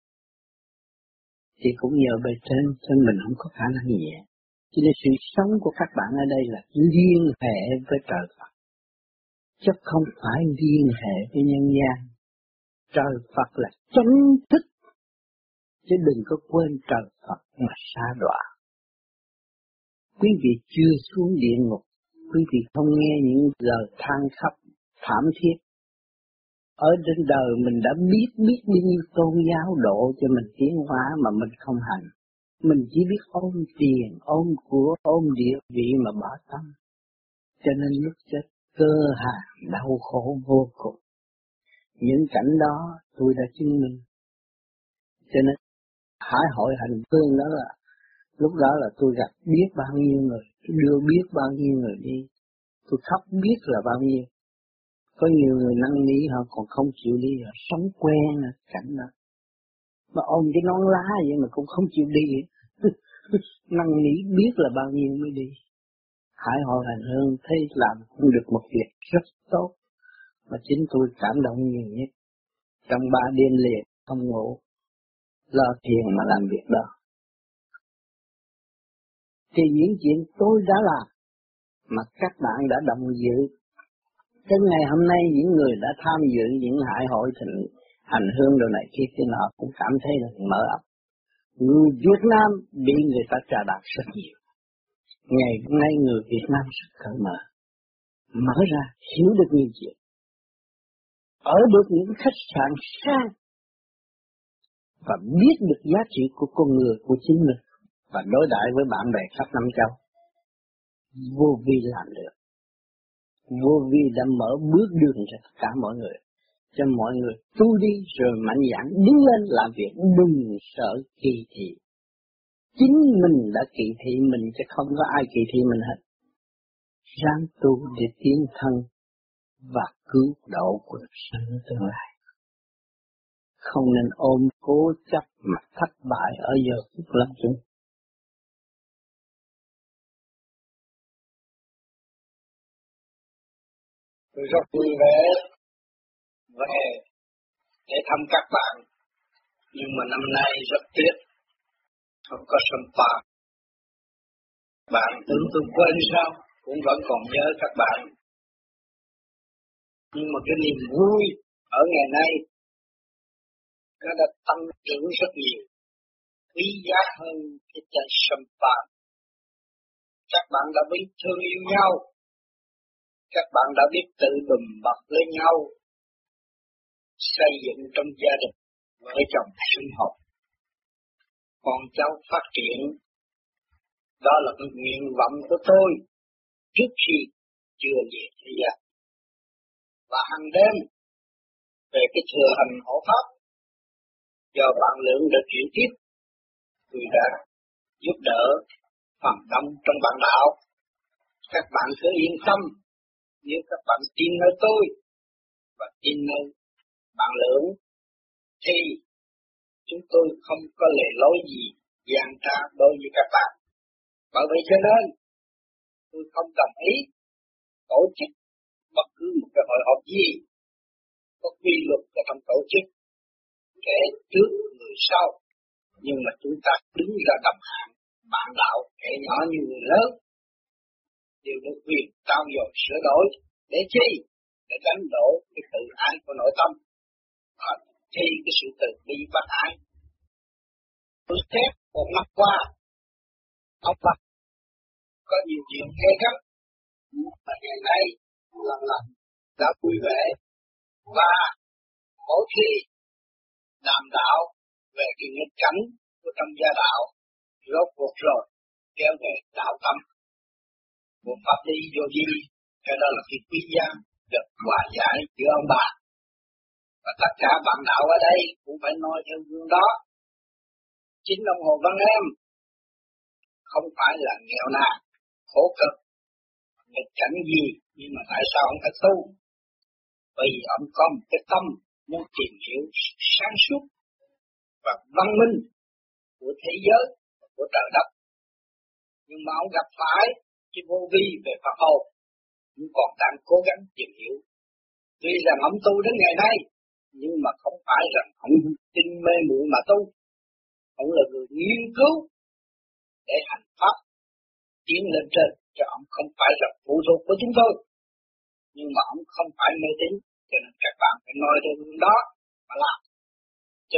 Thì cũng nhờ bề trên, cho mình không có khả năng gì. Cho nên sự sống của các bạn ở đây là liên hệ với trời Phật, chứ không phải liên hệ với nhân gian. Trời Phật là chánh thức, chứ đừng có quên trời Phật mà sa đọa. Quý vị chưa xuống địa ngục, quý vị không nghe những lời than khóc thảm thiết. Ở trên đời mình đã biết bao nhiêu tôn giáo độ cho mình tiến hóa mà mình không hành. Mình chỉ biết ôm tiền, ôm của, ôm địa vị mà bỏ tâm. Cho nên lúc chết cơ hàng đau khổ vô cùng. Những cảnh đó tôi đã chứng minh. Cho nên hải hội hành hương đó là lúc đó là tôi gặp biết bao nhiêu người, tôi đưa biết bao nhiêu người đi. Tôi khóc biết là bao nhiêu. Có nhiều người năn nỉ họ còn không chịu đi, họ sống quen cảnh đó. Mà ôm cái nón lá vậy mà cũng không chịu đi. Năn nỉ biết là bao nhiêu mới đi. Hải hội hành hương thấy làm cũng được một việc rất tốt. Mà chính tôi cảm động nhiều nhất. Trong 3 đêm liền không ngủ, lo thiền mà làm việc đó. Thì những chuyện tôi đã làm mà các bạn đã đồng dự. Đến ngày hôm nay những người đã tham dự những hải hội hành hương đồ này kia nọ cũng cảm thấy là mở ấp. Người Việt Nam bị người ta trà đạp rất nhiều. Ngày hôm nay người Việt Nam rất cởi mở ra, hiểu được nhiều chuyện, ở được những khách sạn sang và biết được giá trị của con người của chính mình và đối đãi với bạn bè khắp năm châu. Vô vi làm được. Vô vi đã mở bước đường cho tất cả mọi người. Cho mọi người tu đi rồi mạnh dạn đứng lên làm việc, đừng sợ kỳ thị. Chính mình đã kỳ thị mình chứ không có ai kỳ thị mình hết. Ráng tu để tiến thân và cứu độ cuộc sống tương lai. Không nên ôm cố chấp mà thất bại ở giờ phút lâm chung. Tôi rất vui vẻ về để thăm các bạn, nhưng mà năm nay rất tiếc không có sâm pha. Bạn tưởng tôi quên sao, cũng vẫn còn nhớ các bạn. Nhưng mà cái niềm vui ở ngày nay nó đã tăng trưởng rất nhiều, quý giá hơn cái chai sâm pha. Các bạn đã biết thương yêu nhau, các bạn đã biết tự đùm bọc lấy nhau, xây dựng trong gia đình, vợ chồng sinh hoạt, con cháu phát triển. Đó là cái nguyện vọng của tôi trước khi chưa về thế gian. Và hàng đêm về cái thừa hành hộ pháp do bạn lượng được chuyển tiếp, tôi đã giúp đỡ phần đông trong bạn đạo. Các bạn cứ yên tâm, nếu các bạn tin nơi tôi và tin nơi bạn lượng thì chúng tôi không có lệ lối gì gian trá đối với các bạn. Bởi vậy cho nên tôi không đồng ý tổ chức bất cứ một cái hội họp gì có quy luật ở trong tổ chức kẻ trước người sau, nhưng mà chúng ta đứng ra đồng hành bạn đạo kẻ nhỏ như người lớn đều được quyền trao dồi sửa đổi. Để chi? Để đánh đổ cái tự ái của nội tâm và thi cái sự từ bi bác ái. Tôi xét một năm qua ông Bắc có nhiều chuyện ghê gắt, mà ngày nay lần đã vui vẻ và mỗi khi đàm đạo về cái nghịch cảnh của trong gia đạo rốt cuộc rồi kéo về đạo tâm một pháp lý vô vi. Cái đó là cái quý giá được hòa giải giữa ông bà, và tất cả bạn đạo ở đây cũng phải nói theo gương đó. Chính ông Hồ Văn Em không phải là nghèo nàn khổ cực nghịch cảnh gì, nhưng mà tại sao ông phải tu? Bởi vì ông có một cái tâm muốn tìm hiểu sáng suốt và văn minh của thế giới, của trời đất. Nhưng mà ông gặp phải cái vô vi về Phật hồn, cũng còn đang cố gắng tìm hiểu. Tuy rằng ông tu đến ngày nay, nhưng mà không phải rằng ông tin mê muội mà tu. Ông là người nghiên cứu để hành pháp tiến lên trên, cho ông không phải là phụ thuộc của chúng tôi. Nhưng mà ông không phải mê tín, cho nên các bạn phải nói theo hướng đó mà làm. Chứ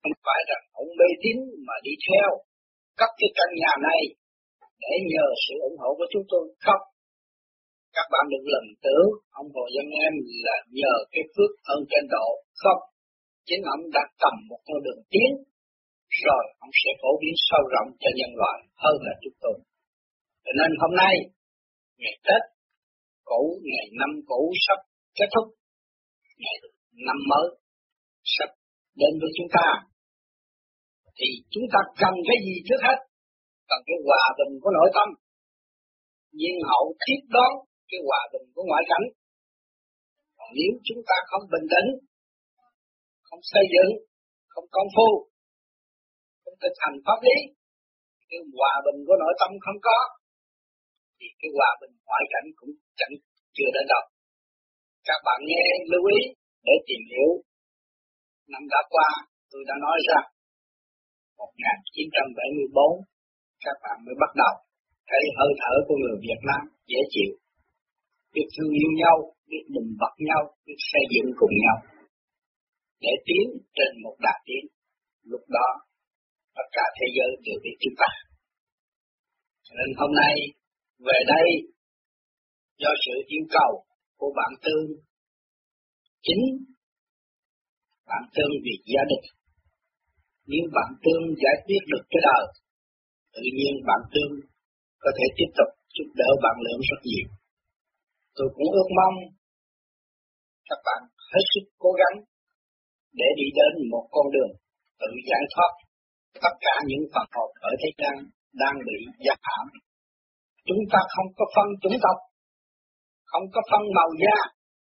Không phải rằng ông mê tín mà đi theo cấp cái căn nhà này để nhờ sự ủng hộ của chúng tôi. Không. Các bạn đừng lầm tưởng ông Hồ Văn Em là nhờ cái phước ơn trên độ. Không. Chính ông đã cầm một con đường tiến, rồi ông sẽ phổ biến sâu rộng cho nhân loại hơn là chúng tôi. Cho nên hôm nay, ngày Tết cũ, ngày năm cũ sắp kết thúc, ngày năm mới sắp đến với chúng ta, thì chúng ta cần cái gì trước hết? Cần cái hòa bình của nội tâm, nhiên hậu tiếp đón cái hòa bình của ngoại cảnh. Còn nếu chúng ta không bình tĩnh, không xây dựng, không công phu, không thực hành pháp lý, cái hòa bình của nội tâm không có, thì cái hòa bình ngoại cảnh cũng chẳng chưa đến đâu. Các bạn nghe lưu ý để tìm hiểu. Năm đã qua tôi đã nói ra 1974 các bạn mới bắt đầu thấy hơi thở của người Việt Nam dễ chịu, biết thương yêu nhau, biết đùm bọc nhau, biết xây dựng cùng nhau để tiến trên một đà tiến. Lúc đó tất cả thế giới đều biết chúng ta. Nên hôm nay về đây do sự yêu cầu của bạn Tương, chính bạn Tương vì gia đình. Nếu bạn Tương giải quyết được cái đời, tự nhiên bạn Tương có thể tiếp tục giúp đỡ bạn Lượng rất nhiều. Tôi cũng ước mong các bạn hết sức cố gắng để đi đến một con đường tự giải thoát tất cả những phần hồn ở thế gian đang bị giam hãm. Chúng ta không có phân chủng tộc, không có phân màu da,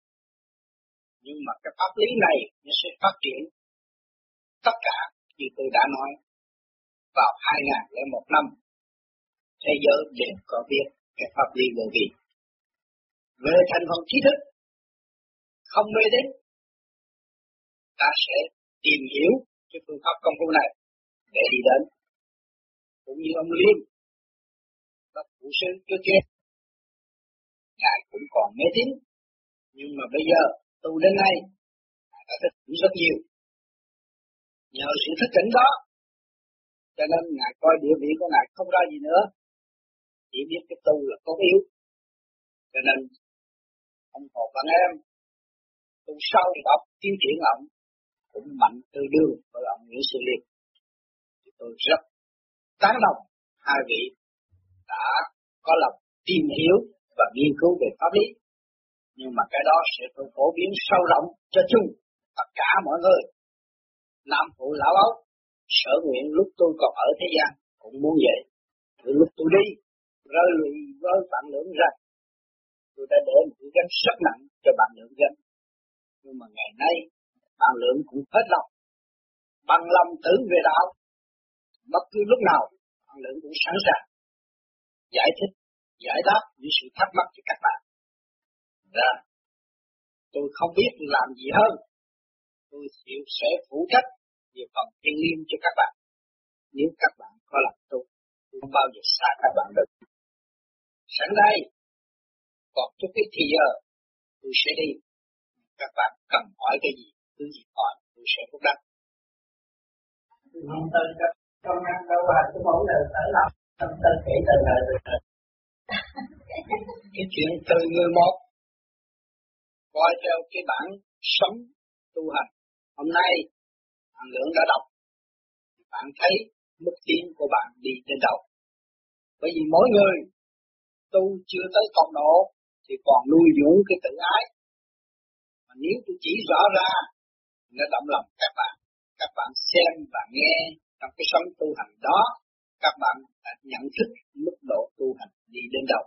nhưng mà cái pháp lý này nó sẽ phát triển. Tất cả như tôi đã nói vào 2001 năm, thế giới đều có biết cái pháp lý vô vi. Về thành phần trí thức, không mê đến, ta sẽ tìm hiểu cái phương pháp công phu này để đi đến. Cũng như ông Liêm, các phụ sư trước kia, Ngài cũng còn mê tín, nhưng mà bây giờ tu đến nay, Ngài đã thức tỉnh rất nhiều. Nhờ sự thức tỉnh đó, cho nên Ngài coi địa vị của Ngài không ra gì nữa, chỉ biết cái tu là cốt yếu. Cho nên ông Hồ Văn Em tu sau đọc tiến triển ông cũng mạnh tương đương với ông Nguyễn Sư Liêm. Thì tôi rất tán đồng hai vị đã có lòng tìm hiểu và nghiên cứu về pháp lý, nhưng mà cái đó sẽ phổ biến sâu rộng cho chung tất cả mọi người. Nam phụ lão ấu sở nguyện lúc tôi còn ở thế gian cũng muốn vậy. Từ lúc tôi đi rơi lụy với bạn Lượng ra, tôi đã để một cái gánh rất nặng cho bạn Lượng gánh. Nhưng mà ngày nay bạn Lượng cũng hết lòng, bằng lòng tử về đạo. Bất cứ lúc nào bạn Lượng cũng sẵn sàng giải thích, giải đáp những sự thắc mắc cho các bạn. Ra tôi không biết làm gì hơn, tôi sẽ phụ trách về phần thiêng liêng cho các bạn. Nếu các bạn có làm tốt, tôi không bao giờ xa các bạn được. Sẵn đây, còn chút ít thì giờ tôi sẽ đi. Các bạn cần hỏi cái gì, cứ gì hỏi, tôi sẽ phúc đáp. Không tên trong năm đâu là tôi mẫu lời phải làm, không tên kể từ lời được. Cái chuyện từ người một, coi theo cái bản sống tu hành. Hôm nay, bạn Lượng đã đọc, bạn thấy mức tiến của bạn đi trên đầu. Bởi vì mỗi người tu chưa tới cộng độ thì còn nuôi dưỡng cái tự ái. Mà nếu tôi chỉ rõ ra, nó động lòng các bạn xem và nghe trong cái sống tu hành đó, các bạn đã nhận thức mức độ tu hành đi đến đâu.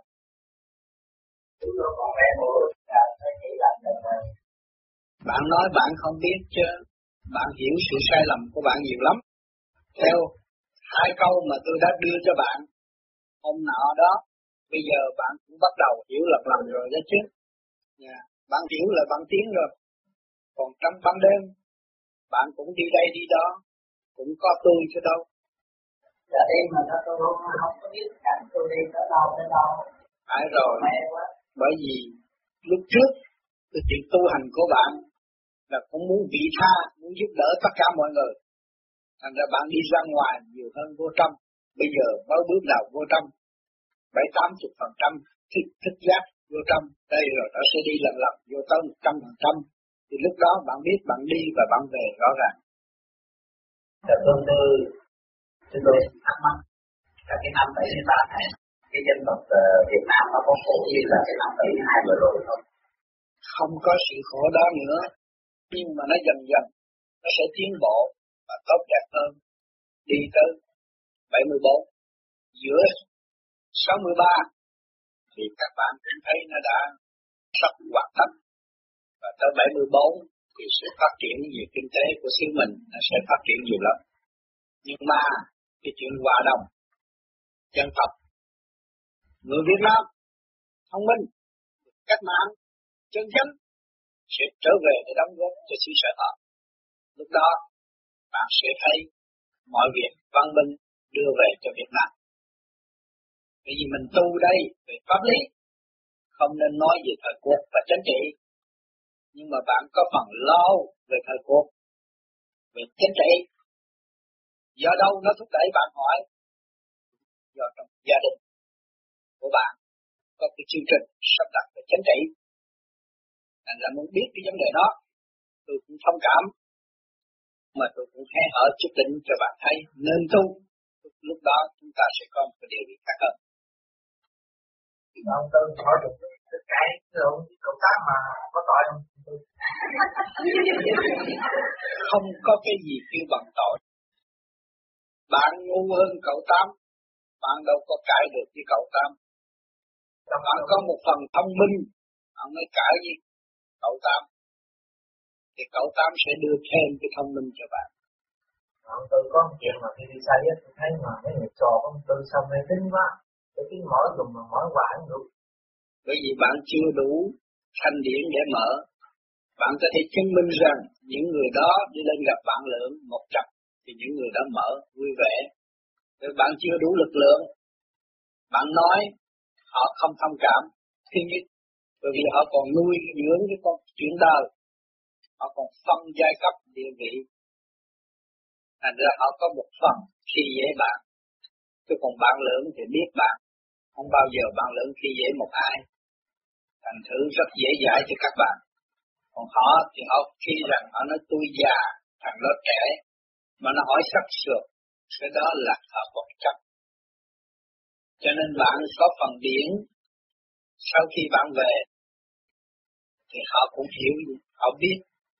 Bạn nói bạn không biết chứ, bạn hiểu sự sai lầm của bạn nhiều lắm. Theo 2 câu mà tôi đã đưa cho bạn hôm nọ đó, bây giờ bạn cũng bắt đầu hiểu lầm rồi đó chứ. Bạn hiểu là bạn tiến rồi. Còn trong ban đêm, bạn cũng đi đây đi đó, cũng có tôi chứ đâu. Dạ đi mà tôi không có biết cảnh tôi đi tới đâu. Phải rồi, bởi vì lúc trước cái chuyện tu hành của bạn là cũng muốn vị tha, muốn giúp đỡ tất cả mọi người. Thành ra bạn đi ra ngoài nhiều hơn vô trong. Bây giờ mới bước đầu vô trong, 70-80% thức giác vô trong. Đây rồi nó sẽ đi lần vô tới 100%. Thì lúc đó bạn biết bạn đi và bạn về rõ ràng. Thưa tôi thắc mắc là cái năm 73 này, cái dân tộc Việt Nam nó có khổ như là cái năm 72 vừa rồi không? Không có sự khổ đó nữa, nhưng mà nó dần dần nó sẽ tiến bộ và tốt đẹp hơn, đi tới 74. Giữa 63 thì các bạn cũng thấy nó đã sắp hoàn tất, và tới 74 thì sự phát triển về kinh tế của xứ mình nó sẽ phát triển nhiều lắm. Nhưng mà cái chuyện hòa đồng dân tộc, người Việt Nam thông minh, cách mạng, chân chánh sẽ trở về để đóng góp cho xứ sở họ. Lúc đó bạn sẽ thấy mọi việc văn minh đưa về cho Việt Nam. Bởi vì mình tu đây về pháp lý, không nên nói về thời cuộc và chính trị, nhưng mà bạn có phần lo về thời cuộc, về chính trị. Do đâu nó thúc đẩy bạn hỏi? Do trong gia đình của bạn có cái chương trình sắp đặt về chính trị, nên là muốn biết cái vấn đề đó. Tôi cũng thông cảm, mà tôi cũng hé hở chút đỉnh cho bạn thấy nên tu. Lúc đó chúng ta sẽ có một cái điều gì khác hơn. Ông tôi hỏi được cái rồi cậu Tám mà có tội không? Không có cái gì kêu bằng tội. Bạn ngu hơn cậu Tám, bạn đâu có cãi được với cậu Tám. Bạn có một phần thông minh, bạn mới cãi với cậu Tám, thì cậu Tám sẽ đưa thêm cái thông minh cho bạn. Ông tôi có một chuyện mà khi đi xa nhất tôi thấy mà mấy người trò của ông tôi xong hay tính quá, cái tiếng mở dùng mà mở hoài không được. Bởi vì bạn chưa đủ thanh điển để mở. Bạn có thể chứng minh rằng những người đó đi lên gặp bạn lượng 100 thì những người đó mở vui vẻ. Nếu bạn chưa đủ lực lượng, bạn nói họ không thông cảm. Thứ nhất, bởi vì họ còn nuôi dưỡng cái con chuyện đời, họ còn phân giai cấp địa vị, thành ra họ có một phần khi dễ bạn. Chứ còn bạn lượng thì biết bạn, không bao giờ bạn lượng khi dễ một ai. Thành thử rất dễ dãi cho các bạn. Còn họ thì họ khi rằng họ nói tôi già, thằng đó trẻ, mà nó hỏi sắc sược, cái đó là họ bất chấp. Cho nên bạn có phần điển, sau khi bạn về, thì họ cũng hiểu, họ biết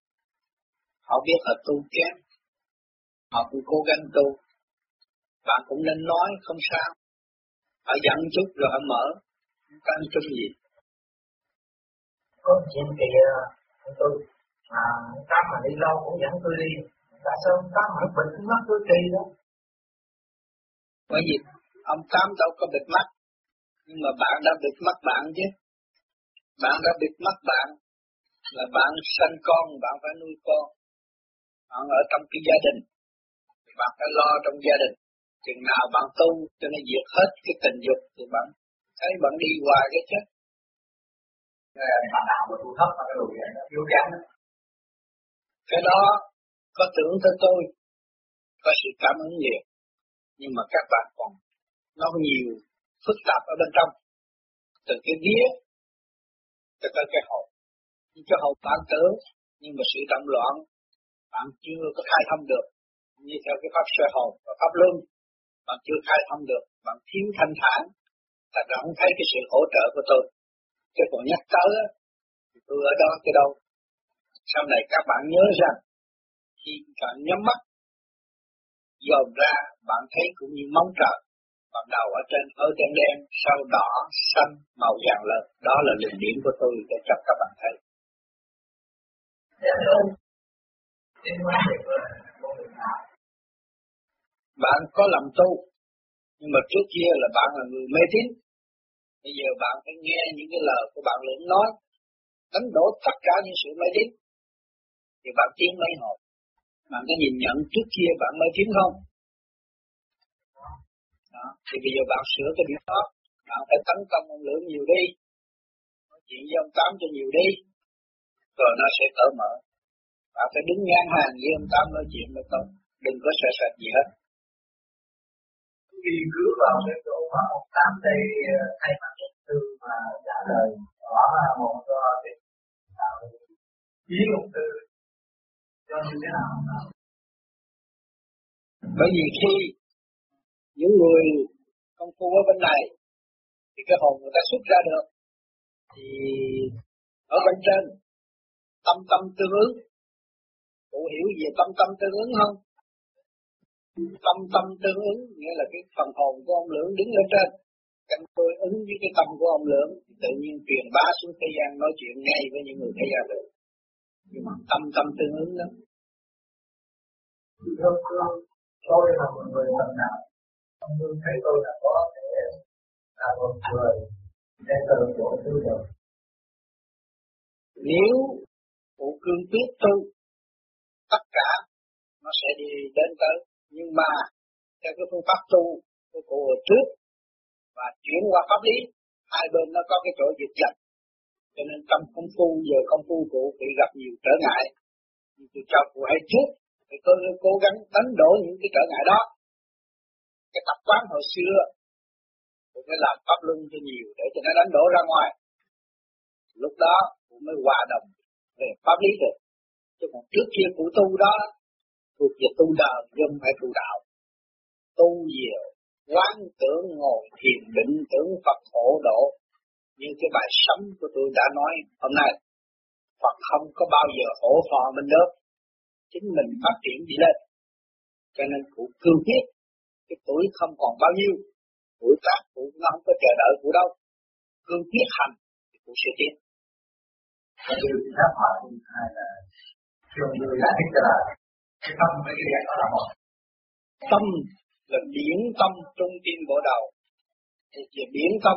họ tu kém, họ cũng cố gắng tu. Bạn cũng nên nói không sao, họ giận chút rồi họ mở, không có ăn chung gì. Có chuyện thì tôi Tám mà đi lâu cũng dẫn tôi đi, tại sao ông Tám mà bệnh mắt tôi kỳ đó? Bởi vì ông Tám đâu có bịt mắt, nhưng mà bạn đã bịt mắt bạn chứ. Bạn đã bịt mắt bạn, là bạn sanh con, bạn phải nuôi con. Bạn ở trong cái gia đình, thì bạn phải lo trong gia đình. Chừng nào bạn tu cho nó diệt hết cái tình dục thì bạn thấy bạn đi hoài cái chết. Bạn nào mà tu thấp mà cái đồ này nó yếu kém đó. Cái đó có tưởng tới tôi, có sự cảm ứng nhiều, nhưng mà các bạn còn nó nhiều phức tạp ở bên trong, từ cái vía cho tới cái hồn. Cái hồn bạn tưởng, nhưng mà sự động loạn bạn chưa có khai thông được, như theo cái pháp sơ hồn và pháp luân, bạn chưa khai thông được, bạn thiếu thanh thản, ta không thấy cái sự hỗ trợ của tôi. Chứ còn nhắc tới thì tôi ở đó cái đâu. Sau này các bạn nhớ rằng khi bạn nhắm mắt dòm ra, bạn thấy cũng như móng trời, ban đầu ở trên hơi đen đen, sau đỏ, xanh, màu vàng lên. Đó là luồng điển của tôi để cho các bạn thấy. Bạn có làm tu, nhưng mà trước kia là bạn là người mê tín. Bây giờ bạn phải nghe những cái lời của bạn lưỡng nói, đánh đổ tất cả những sự mê tín, thì bạn tiến mấy hồi. Bạn có nhìn nhận trước kia bạn mê tín không? Đó. Thì bây giờ bạn sửa cái điều đó, bạn phải tấn công ông Lưỡng nhiều đi, nói chuyện với ông Tám cho nhiều đi, rồi nó sẽ cởi mở. Bạn phải đứng ngang hàng với ông Tám nói chuyện với tôi, đừng có sợ sệt gì hết. Khi cứ vào cái chỗ mà ông Tám đây thay mặt tư mà trả lời rõ một cái ý ông Tư cho như thế nào? Bởi vì khi những người công phu ở bên này thì cái hồn người ta xuất ra được, thì ở bên trên tâm tâm tương ứng. Cụ hiểu về tâm tâm tương ứng không? Tâm tâm tương ứng nghĩa là cái phần hồn của ông Lưỡng đứng lên trên, căn tôi ứng với cái tâm của ông Lưỡng, tự nhiên truyền bá xuống thế gian, nói chuyện ngay với những người thế gian được. Nhưng mà tâm tâm tương ứng đó. Tôi là một người thật đạo, ông Lưỡng thấy tôi là có thể là một người để từ chỗ tư được. Nếu cụ cương quyết tu, tất cả nó sẽ đi đến tới. Nhưng mà theo cái phương pháp tu của cụ hồi trước và chuyển qua pháp lý, hai bên nó có cái chỗ dịch dạch. Cho nên trong công phu, giờ công phu cụ bị gặp nhiều trở ngại. Nhưng tôi cho cụ hay trước, thì tôi cố gắng đánh đổ những cái trở ngại đó. Cái tập quán hồi xưa, cụ phải làm pháp luân cho nhiều để cho nó đánh đổ ra ngoài. Lúc đó cụ mới hòa đồng về pháp lý được. Chứ còn trước kia cụ tu đó thuộc về tu đời, không phải tu đạo. Tu nhiều, quán tưởng ngồi thiền định tưởng Phật hộ độ. Như cái bài sấm của tôi đã nói hôm nay, Phật không có bao giờ hổ phò mình được, chính mình phát triển đi lên. Cho nên cụ cương quyết, cái tuổi không còn bao nhiêu, tuổi tác cụ nó không có chờ đợi cụ đâu, cương quyết hành thì cụ sẽ tiến. Và điều chúng ta hỏi thứ hai là nhiều người giải thích là cái tâm với cái điện đó là một. Tâm là điển tâm trung tim bộ đầu. Thì về điển tâm,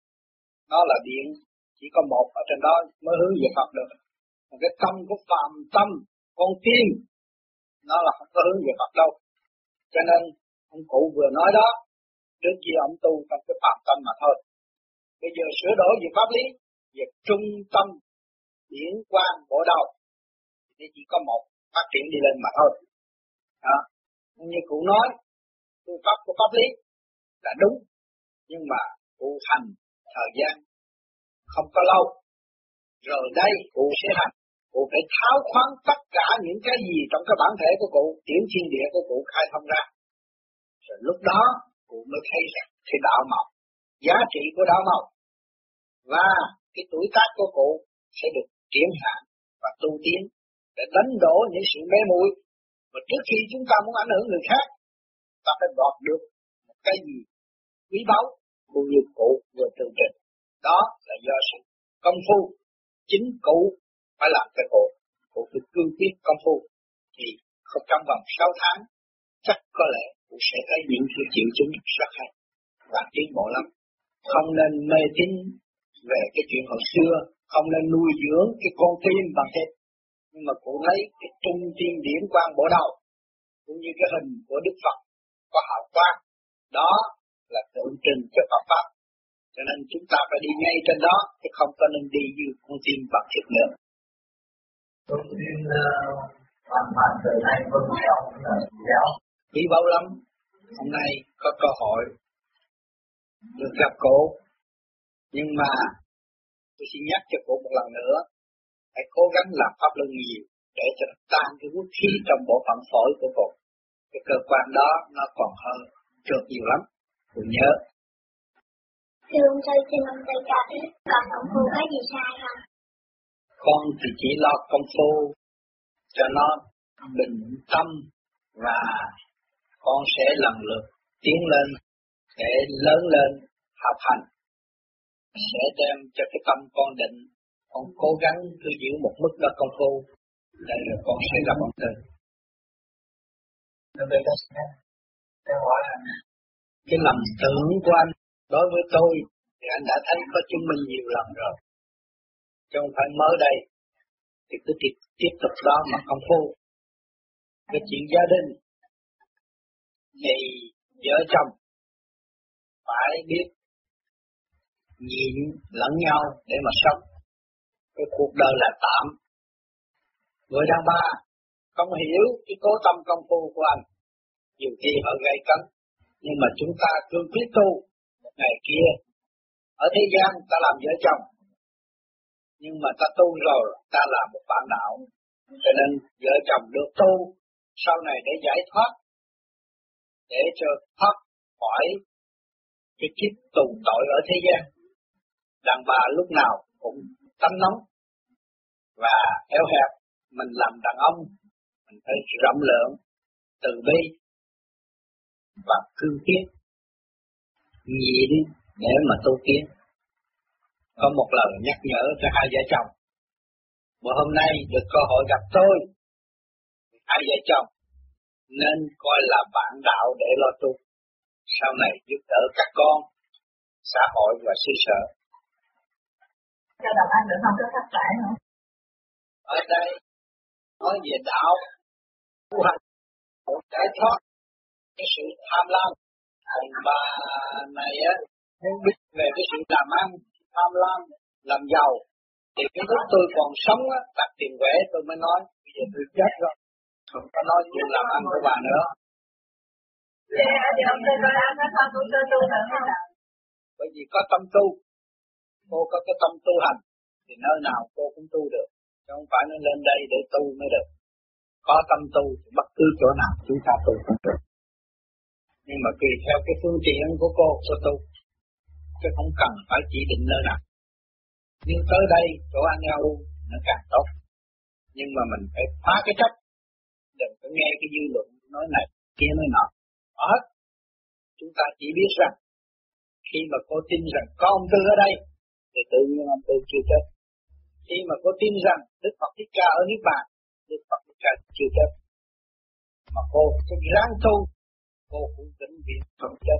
nó là điện, chỉ có một ở trên đó mới hướng về Phật được. Còn cái tâm của phàm tâm, con tim, nó là không có hướng về Phật đâu. Cho nên ông cụ vừa nói đó, trước kia ông tu trong cái phàm tâm mà thôi. Bây giờ sửa đổi về pháp lý, về trung tâm điển quang bộ đầu, thì chỉ có một phát triển đi lên mà thôi. Đó. Như cụ nói, phương pháp của pháp lý là đúng, nhưng mà cụ hành thời gian không có lâu. Rồi đây cụ sẽ hành, cụ phải tháo khoáng tất cả những cái gì trong cái bản thể của cụ, tiểu thiên địa của cụ khai thông ra. Rồi lúc đó cụ mới thấy rằng cái đạo mộc, giá trị của đạo mộc và cái tuổi tác của cụ sẽ được triển hạn và tu tiến để đánh đổ những sự mê muội. Và trước khi chúng ta muốn ảnh hưởng người khác, ta phải đoạt được một cái gì quý báu cũng như cụ vừa tường trình. Đó là do sự công phu. Chính cụ phải làm cho cụ phải cương quyết công phu. Thì không trong vòng 6 tháng, chắc có lẽ cụ sẽ thấy những triệu chứng rất hay và tiến bộ lắm. Không nên mê tín về cái chuyện hồi xưa, không nên nuôi dưỡng cái con tim bằng thịt. Nhưng mà cụ thấy cái trung tim điển quang bộ đầu, cũng như cái hình của Đức Phật có hào quang, đó là tượng trưng cho Phật pháp. Cho nên chúng ta phải đi ngay trên đó, chứ không có nên đi như con tim bằng thịt nữa. Tôi xin hoàn toàn từ nay với ông là giáo. Quý báu lắm, hôm nay có cơ hội được gặp cụ, nhưng mà tôi xin nhắc cho cụ một lần nữa, hãy cố gắng làm pháp luân nhiều để cho tan cái quốc khí trong bộ phận phổi của cụ. Cái cơ quan đó nó còn hơn trượt nhiều lắm, cụ nhớ. Thưa ông Tư, xin ông Tư cho biết còn công phu có gì sai không? Con thì chỉ lo công phu cho nó bình tâm và con sẽ lần lượt tiến lên để lớn lên học hành, sẽ đem cho cái tâm con định. Con cố gắng cứ giữ một mức đó công phu để rồi con sẽ gặp ông Tư. Cái lầm tưởng của anh đối với tôi thì anh đã thấy có chứng minh nhiều lần rồi, chứ không phải mới đây. Thì cứ tiếp tục đó mà công phu. Cái chuyện gia đình thì vợ chồng phải biết nhịn lẫn nhau để mà sống. Cái cuộc đời là tạm. Người đàn bà không hiểu cái cố tâm công phu của anh nhiều khi họ gây cấn, nhưng mà chúng ta cương quyết tu. Một ngày kia ở thế gian ta làm vợ chồng, nhưng mà ta tu rồi ta là một bạn đạo, cho nên vợ chồng được tu sau này để giải thoát, để cho thoát khỏi cái kiếp tù tội ở thế gian. Đàn bà lúc nào cũng tánh nóng và eo hẹp, mình làm đàn ông mình phải rộng lượng, từ bi và cương quyết, nhịn để mà tu tiến. Có một lời nhắc nhở cho hai vợ chồng. Bữa hôm nay được cơ hội gặp tôi, hai vợ chồng nên coi là bạn đạo để lo tu. Sau này giúp đỡ các con, xã hội và sư sở. Cho đọc anh được không? Có thất bại không? Ở đây nói về đạo, tu hành, giải thoát cái sự tham lam. Còn bà này á, muốn biết về cái sự làm ăn, tham lam, làm giàu. Thì cái lúc tôi còn sống á, đặt tiền quẻ tôi mới nói, bây giờ tôi chết rồi, không có nói chuyện làm ăn của bà nữa. Thì ông tôi nói ăn nó sao tôi tu nữa không? Bởi vì có tâm tu, cô có cái tâm tu hành, thì nơi nào cô cũng tu được, chứ không phải nó lên đây để tu mới được. Có tâm tu thì bất cứ chỗ nào chúng ta tu cũng được. Nhưng mà tùy theo cái phương tiện của cô tu, chứ không cần phải chỉ định nơi nào. Nhưng tới đây chỗ ăn nhau nó càng tốt. Nhưng mà mình phải phá cái chấp, đừng có nghe cái dư luận nói này kia nói nọ. Hết. Chúng ta chỉ biết rằng khi mà cô tin rằng có ông Tư ở đây thì tự nhiên ông Tư chưa chết. Khi mà cô tin rằng Đức Phật Thích Ca ở Niết Bàn, Đức Phật Thích Ca chưa chết. Mà cô sẽ ráng tu, cô cũng vĩnh viễn không chết.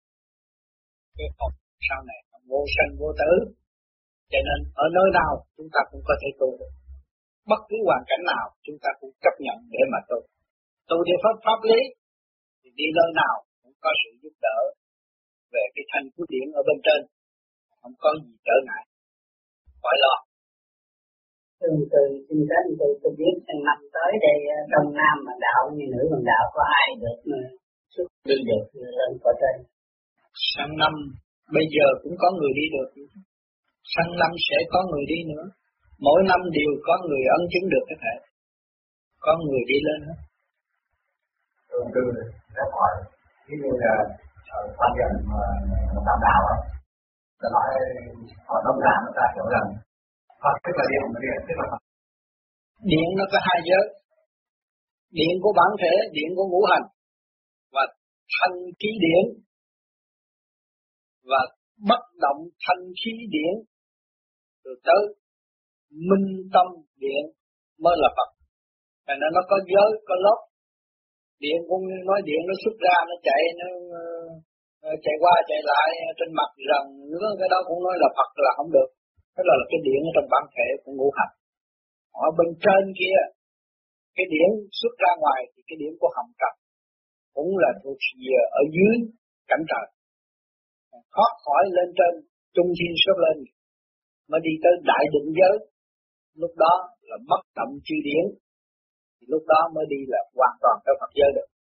Cái Phật sau này vô sanh vô tử. Cho nên ở nơi nào chúng ta cũng có thể tu được. Bất cứ hoàn cảnh nào chúng ta cũng chấp nhận để mà tu. Tu theo pháp lý thì đi nơi nào cũng có sự giúp đỡ về cái thanh khí điển ở bên trên, không có gì trở ngại, khỏi lo. Từ xin đến tôi biết sang năm tới đây Đông Nam mà đạo như nữ bằng đạo có ai được xuất đi được lên cõi trên? Sang năm bây giờ cũng có người đi được, sang năm sẽ có người đi nữa. Mỗi năm đều có người ấn chứng được cái thể, có người đi lên hết. Từ các hỏi, ví dụ là quan điểm đạo đạo á, ta nói họ đông đảo người ta hiểu rằng Phật tức là điện, mà điện tức là Phật. Điện nó có hai giới, điện của bản thể, điện của ngũ hành, và thanh khí điển, và bất động thanh khí điển, rồi tới minh tâm điện mới là Phật. Thành ra nó có giới, có lớp. Điện cũng nói điện nó xuất ra, nó chạy qua chạy lại trên mặt rằng nữa, cái đó cũng nói là Phật là không được. Đó là cái điện ở trong bản thể của ngũ hành. Ở bên trên kia, cái điện xuất ra ngoài thì cái điện của hồng trần cũng là thuộc về ở dưới cảnh trời. Thoát khỏi lên trên trung thiên xuất lên mới đi tới đại định giới. Lúc đó là bất động chư điển, thì lúc đó mới đi là hoàn toàn tới Phật giới được.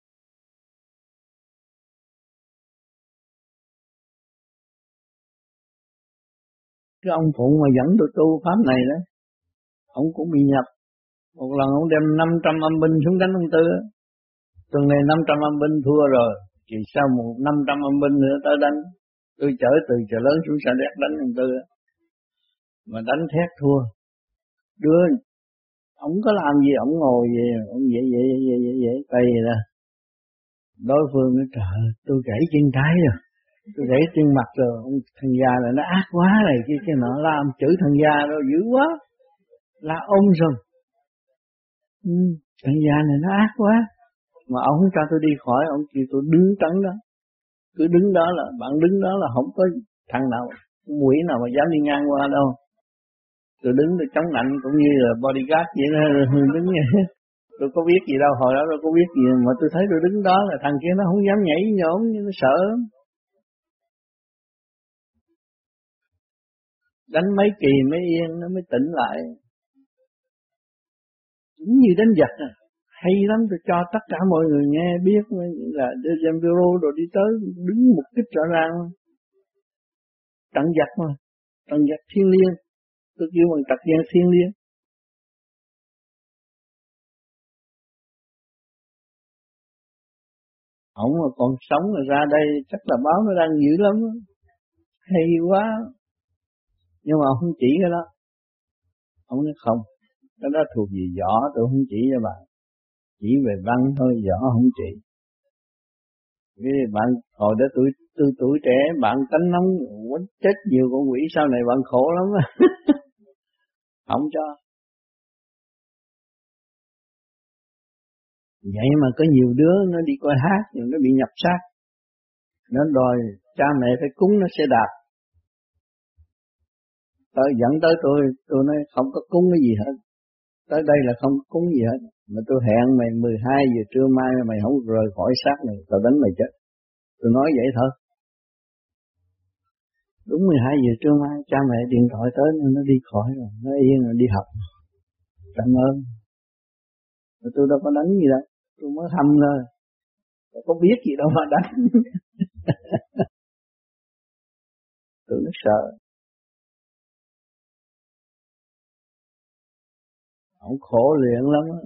Cái ông phụ mà dẫn tôi tu pháp này đó, ông cũng bị nhập. Một lần ông đem 500 âm binh xuống đánh ông Tư. Tuần này 500 âm binh thua rồi, thì sau 500 âm binh nữa tới đánh. Tôi chở từ chợ lớn xuống Sa Đéc đánh ông Tư. Mà đánh thét thua. Đưa, ông có làm gì, ông ngồi vậy, ông vậy, tay vậy ra. Đối phương nói trời, tôi gãy chân trái rồi. Tôi gãy chân mặt rồi, ông thằng già này nó ác quá này, cái nọ la ông chửi thằng già rồi dữ quá. La ông rồi. Thằng già này nó ác quá. Mà ông không cho tôi đi khỏi, ông kêu tôi đứng trắng đó. Cứ đứng đó là, bạn đứng đó là không có thằng nào, quỷ nào mà dám đi ngang qua đâu. Tôi đứng tôi chống nạnh cũng như là bodyguard vậy đó, đứng vậy. Tôi có biết gì đâu, hồi đó tôi có biết gì, mà tôi thấy tôi đứng đó là thằng kia nó không dám nhảy nhổm, nó sợ. Đánh mấy kỳ mấy yên nó mới tỉnh lại. Cũng như đánh giặc à. hay lắm, tôi cho tất cả mọi người nghe biết là Dezembiro rồi đi tới đứng mục đích rõ ràng, tận giặc mà, tận giặc thiên liêng, tôi kêu bằng tận giặc thiên liêng. Ông mà còn sống rồi ra đây chắc là báo nó đang dữ lắm, hay quá. Nhưng mà ông không chỉ cái đó, ông nói không, cái đó thuộc về võ, tôi không chỉ cho bạn, chỉ về văn thôi, võ không chỉ. Vì bạn hồi đó tuổi trẻ, bạn tánh nóng quánh chết nhiều con quỷ, sau này bạn khổ lắm á. Không cho. Vậy mà có nhiều đứa nó đi coi hát rồi nó bị nhập xác, nó đòi cha mẹ phải cúng nó sẽ đạt. Dẫn tới tôi nói không có cúng cái gì hết, tới đây là không cúng gì hết, mà tôi hẹn mày 12 giờ trưa mai mày không rời khỏi xác này, tao đánh mày chết. Tôi nói vậy thôi. Đúng 12 giờ trưa mai cha mẹ điện thoại tới nên nó đi khỏi rồi, nó yên rồi đi học. Cảm ơn. Mà tôi đâu có đánh gì đâu, tôi mới thăm thôi, tôi có biết gì đâu mà đánh. Tôi nó sợ. Ông khổ luyện lắm á.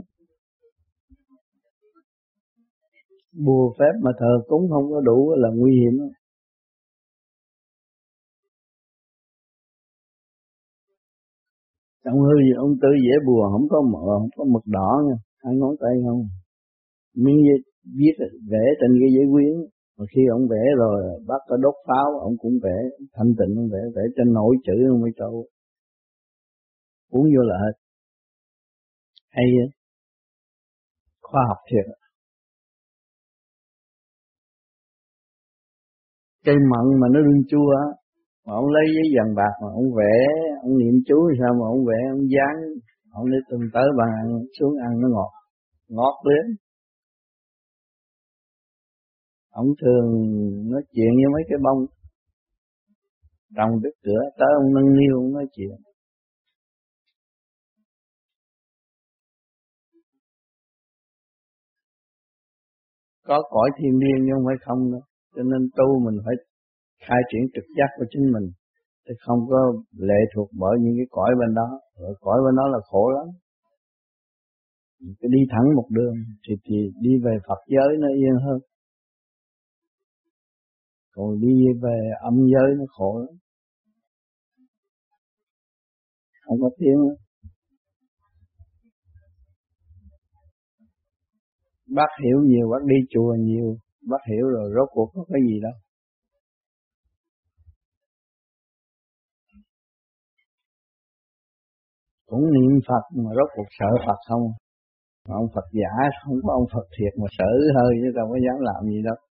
Bùa phép mà thờ cúng không có đủ là nguy hiểm đó. Trong hư gì ông Tư vẽ bùa không có mực đỏ nha, 2 ngón tay không. Miếng viết vẽ trên cái giấy quyến, mà khi ông vẽ rồi bác có đốt pháo, ông cũng vẽ thanh tịnh, ông vẽ trên nổi chữ ông mới trâu. Uống vô là hết. Hay vậy? Khoa học thiệt. Cây mận mà nó đương chua á, mà ông lấy giấy vàng bạc mà ông vẽ, ông niệm chú sao mà ông vẽ, ông dán, ông lấy từng tới bàn ăn xuống ăn nó ngọt đến. Ông thường nói chuyện với mấy cái bông trồng trước cửa, tới ông nâng niu ông nói chuyện. Có cõi thiên liêng nhưng không phải không đâu, cho nên tu mình phải khai triển trực giác của chính mình, thì không có lệ thuộc bởi những cái cõi bên đó. Rồi cõi bên đó là khổ lắm. Cứ đi thẳng một đường thì đi về Phật giới nó yên hơn. Còn đi về âm giới nó khổ lắm. Không có tiếng nữa. Bác hiểu nhiều, bác đi chùa nhiều, bác hiểu rồi rốt cuộc có cái gì đâu. Cũng niệm Phật mà rốt cuộc sợ Phật không. Mà ông Phật giả không có ông Phật thiệt mà sợ hơi chứ đâu có dám làm gì đâu.